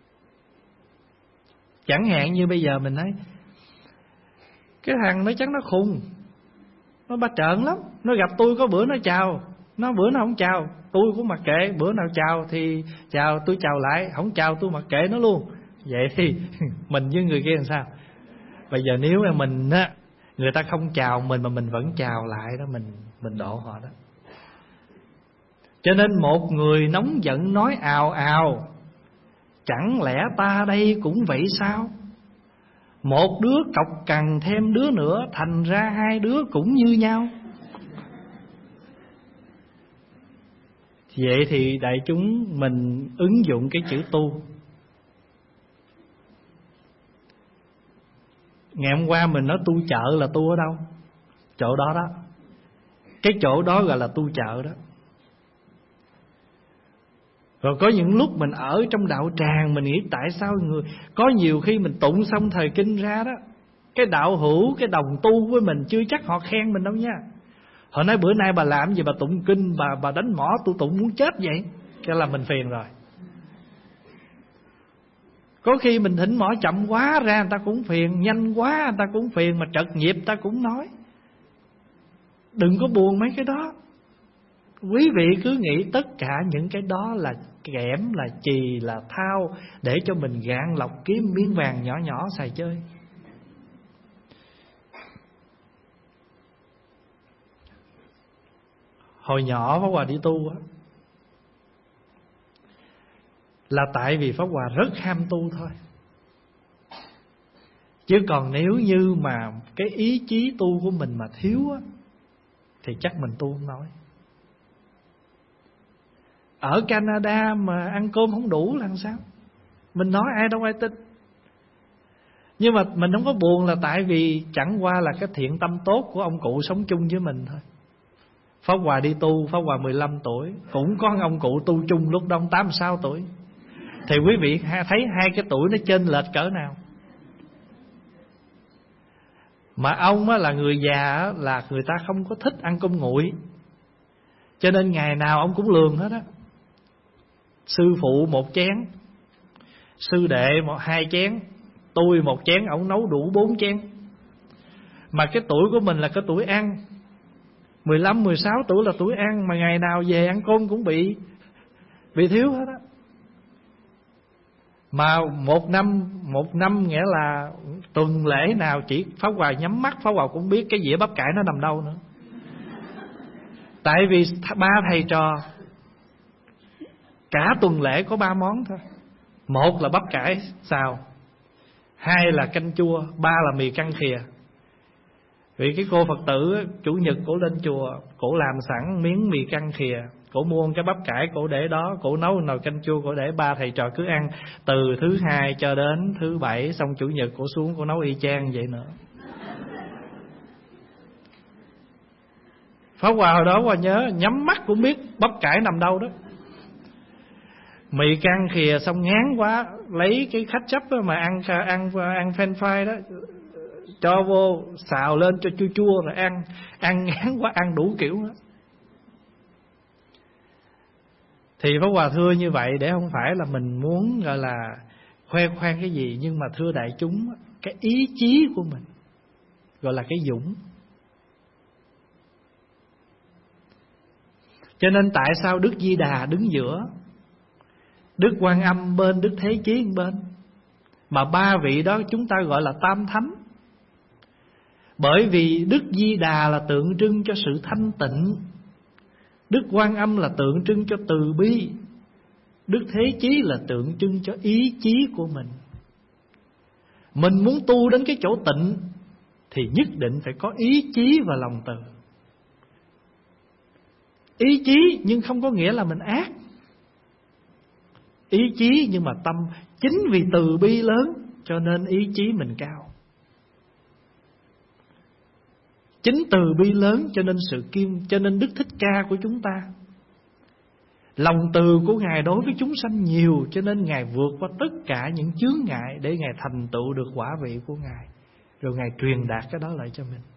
Chẳng hạn như bây giờ mình nói cái thằng nó chắc nó khùng, nó ba trợn lắm. Nó gặp tôi có bữa nó chào, nó bữa nó không chào, tôi cũng mặc kệ. Bữa nào chào thì chào, tôi chào lại, không chào tôi mặc kệ nó luôn. Vậy thì mình với người kia làm sao? Bây giờ nếu mà mình á, người ta không chào mình mà mình vẫn chào lại đó, mình mình độ họ đó. Cho nên một người nóng giận nói ào ào, chẳng lẽ ta đây cũng vậy sao? Một đứa cọc cằn thêm đứa nữa, thành ra hai đứa cũng như nhau. Vậy thì đại chúng mình ứng dụng cái chữ tu. Ngày hôm qua mình nói tu chợ là tu ở đâu? Chỗ đó đó. Cái chỗ đó gọi là tu chợ đó. Rồi có những lúc mình ở trong đạo tràng, mình nghĩ tại sao người có nhiều khi mình tụng xong thời kinh ra đó, cái đạo hữu, cái đồng tu với mình chưa chắc họ khen mình đâu nha. Họ nói bữa nay bà làm gì bà tụng kinh, bà bà đánh mỏ tôi tụng muốn chết vậy. Cái là mình phiền rồi. Có khi mình thỉnh mỏ chậm quá ra người ta cũng phiền, nhanh quá người ta cũng phiền, mà trật nhịp ta cũng nói. Đừng có buồn mấy cái đó. Quý vị cứ nghĩ tất cả những cái đó là kẽm, là chì, là thao, để cho mình gạn lọc kiếm miếng vàng nhỏ nhỏ xài chơi. Hồi nhỏ Pháp Hòa đi tu á, là tại vì Pháp Hòa rất ham tu thôi. Chứ còn nếu như mà cái ý chí tu của mình mà thiếu á, thì chắc mình tu không nói. Ở Canada mà ăn cơm không đủ là làm sao? Mình nói ai đâu ai tin. Nhưng mà mình không có buồn là tại vì chẳng qua là cái thiện tâm tốt của ông cụ sống chung với mình thôi. Pháp Hòa đi tu, Pháp Hòa mười lăm tuổi, cũng có ông cụ tu chung lúc đó ông tám mươi sáu tuổi. Thì quý vị thấy hai cái tuổi nó chênh lệch cỡ nào. Mà ông á, là người già á, là người ta không có thích ăn cơm nguội, cho nên ngày nào ông cũng lường hết á. Sư phụ một chén, sư đệ một hai chén, tôi một chén, ông nấu đủ bốn chén. Mà cái tuổi của mình là cái tuổi ăn, mười lăm, mười sáu tuổi là tuổi ăn, mà ngày nào về ăn cơm cũng bị bị thiếu hết á. Mà một năm Một năm nghĩa là tuần lễ nào chỉ Pháp Hòa nhắm mắt, Pháp Hòa cũng biết cái dĩa bắp cải nó nằm đâu nữa. Tại vì ba thầy trò cả tuần lễ có ba món thôi. Một là bắp cải xào, hai là canh chua, ba là mì căng khìa. Vì cái cô Phật tử chủ nhật cổ lên chùa, cổ làm sẵn miếng mì căng khìa, cổ mua cái bắp cải, cổ để đó, cổ nấu nồi canh chua, cổ để ba thầy trò cứ ăn từ thứ hai cho đến thứ bảy, xong chủ nhật cổ xuống cổ nấu y chang vậy nữa. Pháp Hòa hồi đó Hòa nhớ nhắm mắt cũng biết bắp cải nằm đâu đó. Mì căng khìa xong ngán quá, lấy cái khách chấp mà ăn ăn ăn French fry đó, cho vô xào lên cho chua chua rồi ăn. Ăn ngán quá, ăn đủ kiểu đó. Thì Pháp Hòa thưa như vậy để không phải là mình muốn gọi là khoe khoang cái gì, nhưng mà thưa đại chúng, cái ý chí của mình gọi là cái dũng. Cho nên tại sao Đức Di Đà đứng giữa, Đức Quan Âm bên, Đức Thế Chí bên, mà ba vị đó chúng ta gọi là tam thánh? Bởi vì Đức Di Đà là tượng trưng cho sự thanh tịnh, Đức Quan Âm là tượng trưng cho từ bi, Đức Thế Chí là tượng trưng cho ý chí của mình. Mình muốn tu đến cái chỗ tịnh thì nhất định phải có ý chí và lòng từ. Ý chí nhưng không có nghĩa là mình ác. Ý chí nhưng mà tâm, chính vì từ bi lớn cho nên ý chí mình cao. Chính từ bi lớn cho nên sự kiên, cho nên Đức Thích Ca của chúng ta, lòng từ của Ngài đối với chúng sanh nhiều, cho nên Ngài vượt qua tất cả những chướng ngại để Ngài thành tựu được quả vị của Ngài, rồi Ngài truyền đạt cái đó lại cho mình.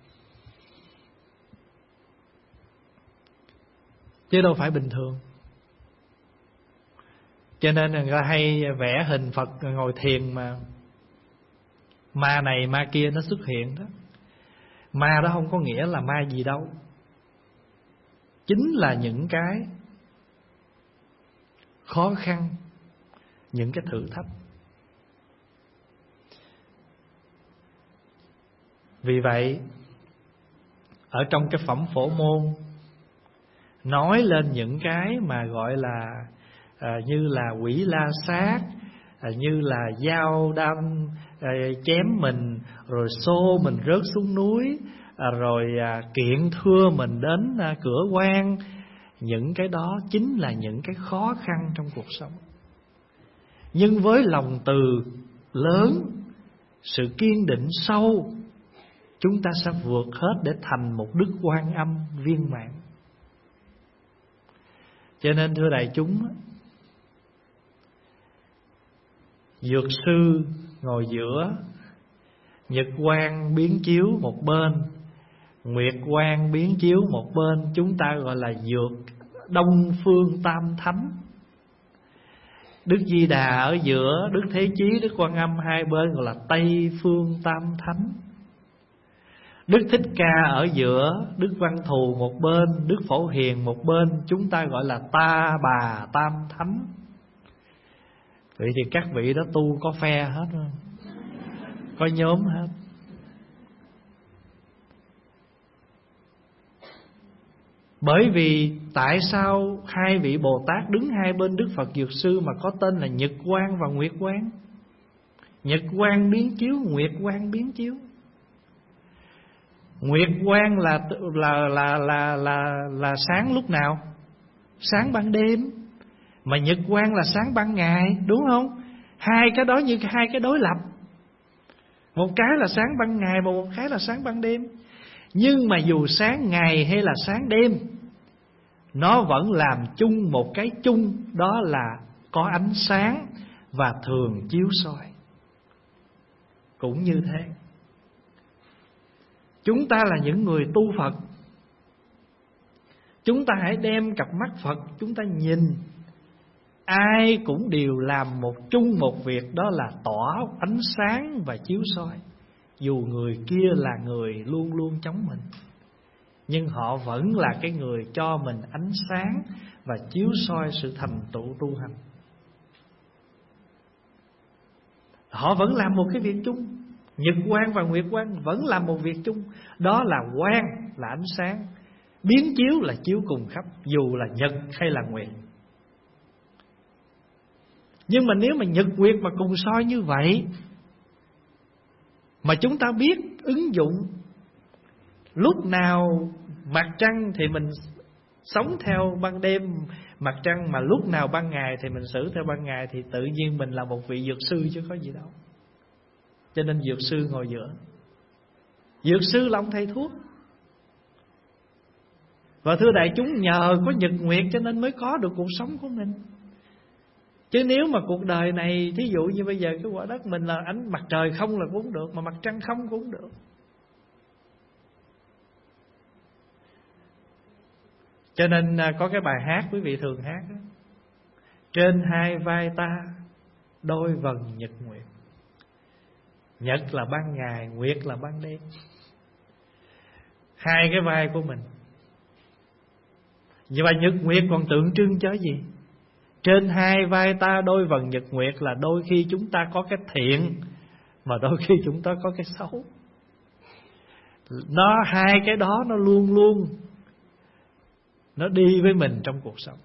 Chứ đâu phải bình thường. Cho nên người ta hay vẽ hình Phật ngồi thiền mà ma này ma kia nó xuất hiện đó. Ma đó không có nghĩa là ma gì đâu, chính là những cái khó khăn, những cái thử thách. Vì vậy ở trong cái phẩm Phổ Môn nói lên những cái mà gọi là à, như là quỷ la sát, à, như là dao đâm à, chém mình, rồi xô mình rớt xuống núi, à, rồi à, kiện thưa mình đến à, cửa quan. Những cái đó chính là những cái khó khăn trong cuộc sống. Nhưng với lòng từ lớn, sự kiên định sâu, chúng ta sẽ vượt hết để thành một Đức Quan Âm viên mãn. Cho nên thưa đại chúng, Dược sư ngồi giữa, Nhật quang biến chiếu một bên, Nguyệt quang biến chiếu một bên. Chúng ta gọi là Dược Đông Phương Tam Thánh. Đức Di Đà ở giữa, Đức Thế Chí, Đức Quan Âm hai bên gọi là Tây Phương Tam Thánh. Đức Thích Ca ở giữa, Đức Văn Thù một bên, Đức Phổ Hiền một bên. Chúng ta gọi là Ta Bà Tam Thánh. Vậy thì các vị đó tu có phe hết không? Có nhóm hết. Bởi vì tại sao hai vị Bồ Tát đứng hai bên Đức Phật Dược Sư mà có tên là Nhật Quang và Nguyệt Quang? Nhật Quang biến chiếu, Nguyệt Quang biến chiếu. Nguyệt quang là là là là là là sáng lúc nào? Sáng ban đêm. Mà nhật quang là sáng ban ngày, đúng không? Hai cái đó như hai cái đối lập. Một cái là sáng ban ngày, mà một cái là sáng ban đêm. Nhưng mà dù sáng ngày hay là sáng đêm, nó vẫn làm chung một cái chung, đó là có ánh sáng và thường chiếu soi. Cũng như thế, chúng ta là những người tu Phật, chúng ta hãy đem cặp mắt Phật chúng ta nhìn, ai cũng đều làm một chung một việc, đó là tỏ ánh sáng và chiếu soi. Dù người kia là người luôn luôn chống mình, nhưng họ vẫn là cái người cho mình ánh sáng và chiếu soi sự thành tựu tu hành. Họ vẫn làm một cái việc chung. Nhật quang và nguyệt quang vẫn làm một việc chung. Đó là quang là ánh sáng, biến chiếu là chiếu cùng khắp, dù là nhật hay là nguyệt. Nhưng mà nếu mà nhật nguyệt mà cùng soi như vậy, mà chúng ta biết ứng dụng, lúc nào mặt trăng thì mình sống theo ban đêm mặt trăng, mà lúc nào ban ngày thì mình xử theo ban ngày, thì tự nhiên mình là một vị dược sư chứ có gì đâu. Cho nên dược sư ngồi giữa. Dược sư là ông thầy thuốc. Và thưa đại chúng, nhờ có nhật nguyệt cho nên mới có được cuộc sống của mình. Chứ nếu mà cuộc đời này, thí dụ như bây giờ cái quả đất mình là ánh mặt trời không là cũng được, mà mặt trăng không cũng được. Cho nên có cái bài hát quý vị thường hát đó: trên hai vai ta đôi vầng nhật nguyệt. Nhật là ban ngày, nguyệt là ban đêm. Hai cái vai của mình. Và nhật nguyệt còn tượng trưng cho gì? Trên hai vai ta đôi vầng nhật nguyệt là đôi khi chúng ta có cái thiện, mà đôi khi chúng ta có cái xấu. Nó hai cái đó nó luôn luôn nó đi với mình trong cuộc sống.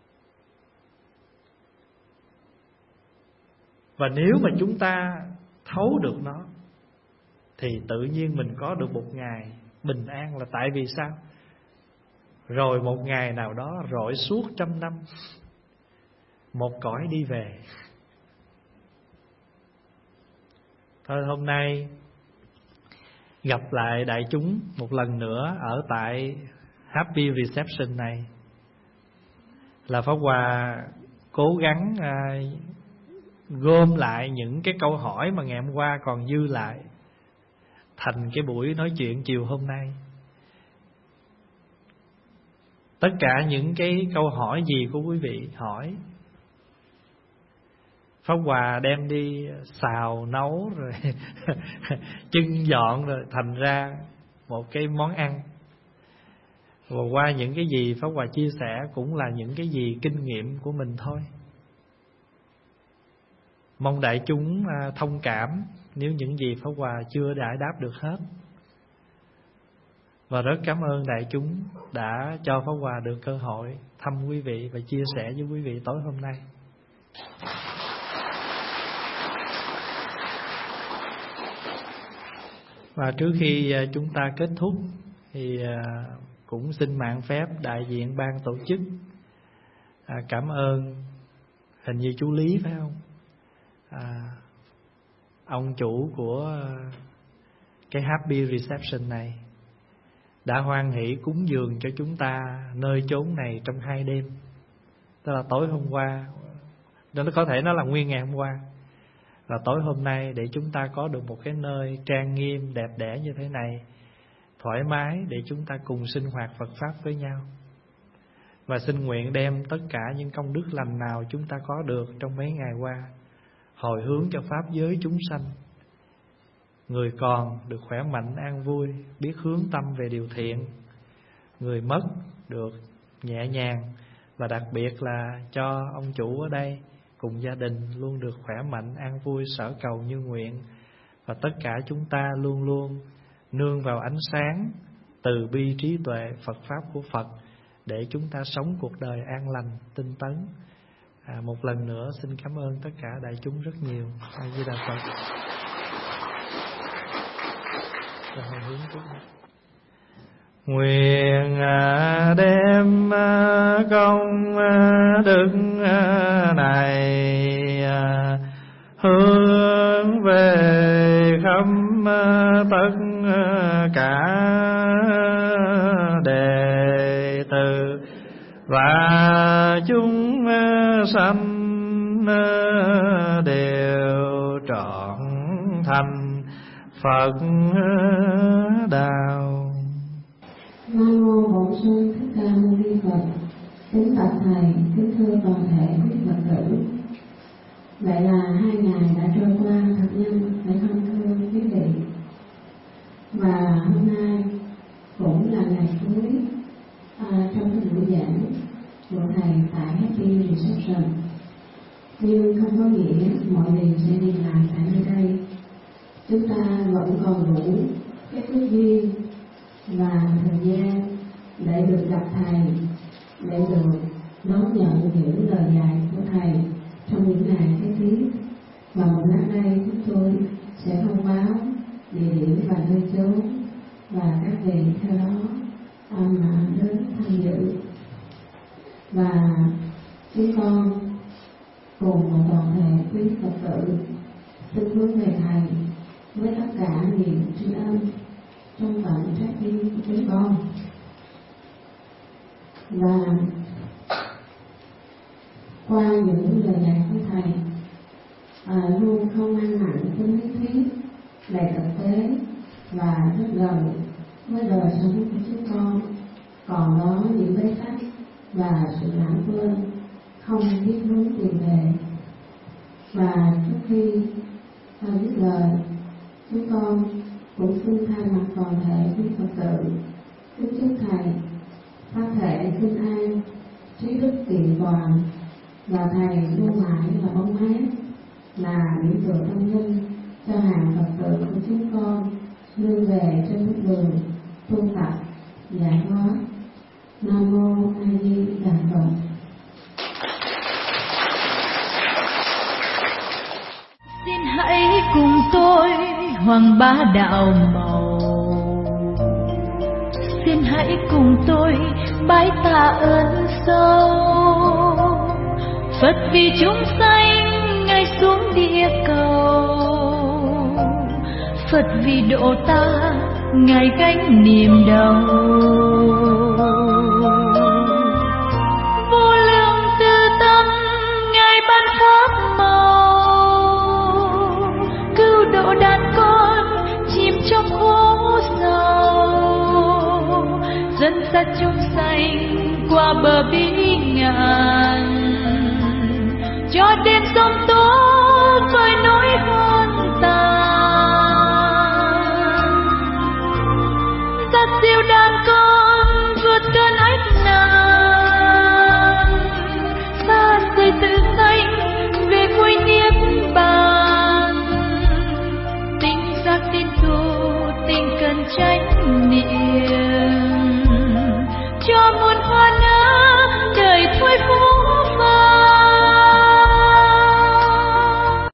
Và nếu mà chúng ta thấu được nó, thì tự nhiên mình có được một ngày bình an. Là tại vì sao? Rồi một ngày nào đó rọi suốt trăm năm, một cõi đi về. Thôi hôm nay gặp lại đại chúng một lần nữa ở tại Happy Reception này, là Pháp Hòa cố gắng à, gom lại những cái câu hỏi mà ngày hôm qua còn dư lại thành cái buổi nói chuyện chiều hôm nay. Tất cả những cái câu hỏi gì của quý vị hỏi, Pháp Hòa đem đi xào nấu rồi trưng dọn rồi thành ra một cái món ăn. Và qua những cái gì Pháp Hòa chia sẻ cũng là những cái gì kinh nghiệm của mình thôi. Mong đại chúng thông cảm nếu những gì Pháp Hòa chưa giải đáp được hết. Và rất cảm ơn đại chúng đã cho Pháp Hòa được cơ hội thăm quý vị và chia sẻ với quý vị tối hôm nay. Và trước khi chúng ta kết thúc thì cũng xin mạng phép đại diện ban tổ chức à, cảm ơn, hình như chú Lý phải không, à, ông chủ của cái Happy Reception này đã hoan hỷ cúng dường cho chúng ta nơi chốn này trong hai đêm. Tức là tối hôm qua, nó có thể nó là nguyên ngày hôm qua, là tối hôm nay, để chúng ta có được một cái nơi trang nghiêm đẹp đẽ như thế này, thoải mái để chúng ta cùng sinh hoạt Phật Pháp với nhau. Và xin nguyện đem tất cả những công đức lành nào chúng ta có được trong mấy ngày qua hồi hướng cho Pháp giới chúng sanh. Người còn được khỏe mạnh an vui, biết hướng tâm về điều thiện. Người mất được nhẹ nhàng. Và đặc biệt là cho ông chủ ở đây cùng gia đình luôn được khỏe mạnh an vui, sở cầu như nguyện. Và tất cả chúng ta luôn luôn nương vào ánh sáng từ bi trí tuệ Phật Pháp của Phật để chúng ta sống cuộc đời an lành, tinh tấn. à, Một lần nữa xin cảm ơn tất cả đại chúng rất nhiều. A Di Đà Phật. Nguyện đem công đức này hướng về khắp tất cả đệ tử và chúng sanh đều trọn thành Phật đạo. Nam mô Bổn Sư Thích Ca Mâu Ni Phật. Kính bạch thầy, kính thưa toàn thể quý Phật tử. Vậy là hai ngày đã trôi qua thật nhanh phải không thưa quý vị? Và hôm nay cũng là ngày cuối à, trong cái buổi giảng của thầy tại Happy Reception. nhưng không có nghĩa mọi điều sẽ đi lại tại nơi đây. Chúng ta vẫn còn đủ các phước duyên và thời gian để được gặp Thầy, để được đón nhận những lời dạy của Thầy trong những ngày kế tiếp. Và một lát đây chúng tôi sẽ thông báo địa điểm và nơi chốn, và các vị theo đó mà đến tham dự. Và chúng con cùng một toàn thể quý Phật tử xin hướng về Thầy với tất cả niềm tri ân trong tận trái tim của chúng con. Và qua những lời dạy của Thầy à, luôn không mang nặng tính lý thuyết, đầy thực tế và rất gần với đời sống của chúng con, còn đó những bế tắc và sự lãng quên, không biết hướng tìm về. Và trước khi ta dứt lời, chúng con cũng xin thay mặt toàn thể quý Phật tử kính chúc Thầy pháp thể kinh an, trí đức kiện toàn, và Thầy luôn mãi là bóng mát, là điểm tựa tâm linh cho hàng Phật tử của chúng con vươn về trên bước đường tu tập giải thoát. Nam mô A Di Đà Phật. Xin hãy cùng tôi hoàng bá đạo màu, xin hãy cùng tôi bái tạ ơn sâu. Phật vì chúng sanh Ngài xuống địa cầu, Phật vì độ ta Ngài gánh niềm đau. Vô lượng từ tâm Ngài ban pháp màu, cứu độ đàn con chìm trong khổ sầu, dẫn dắt chúng sanh qua bờ bi ngàn, cho đêm sông tố vơi nỗi hôn tàn, dắt dìu đàn con vượt cơn ách nạn, xa rời tự sanh về vui niết bàn. Tinh giác tin tu tình cần chánh niệm, cho muôn hoa nở đời thôi.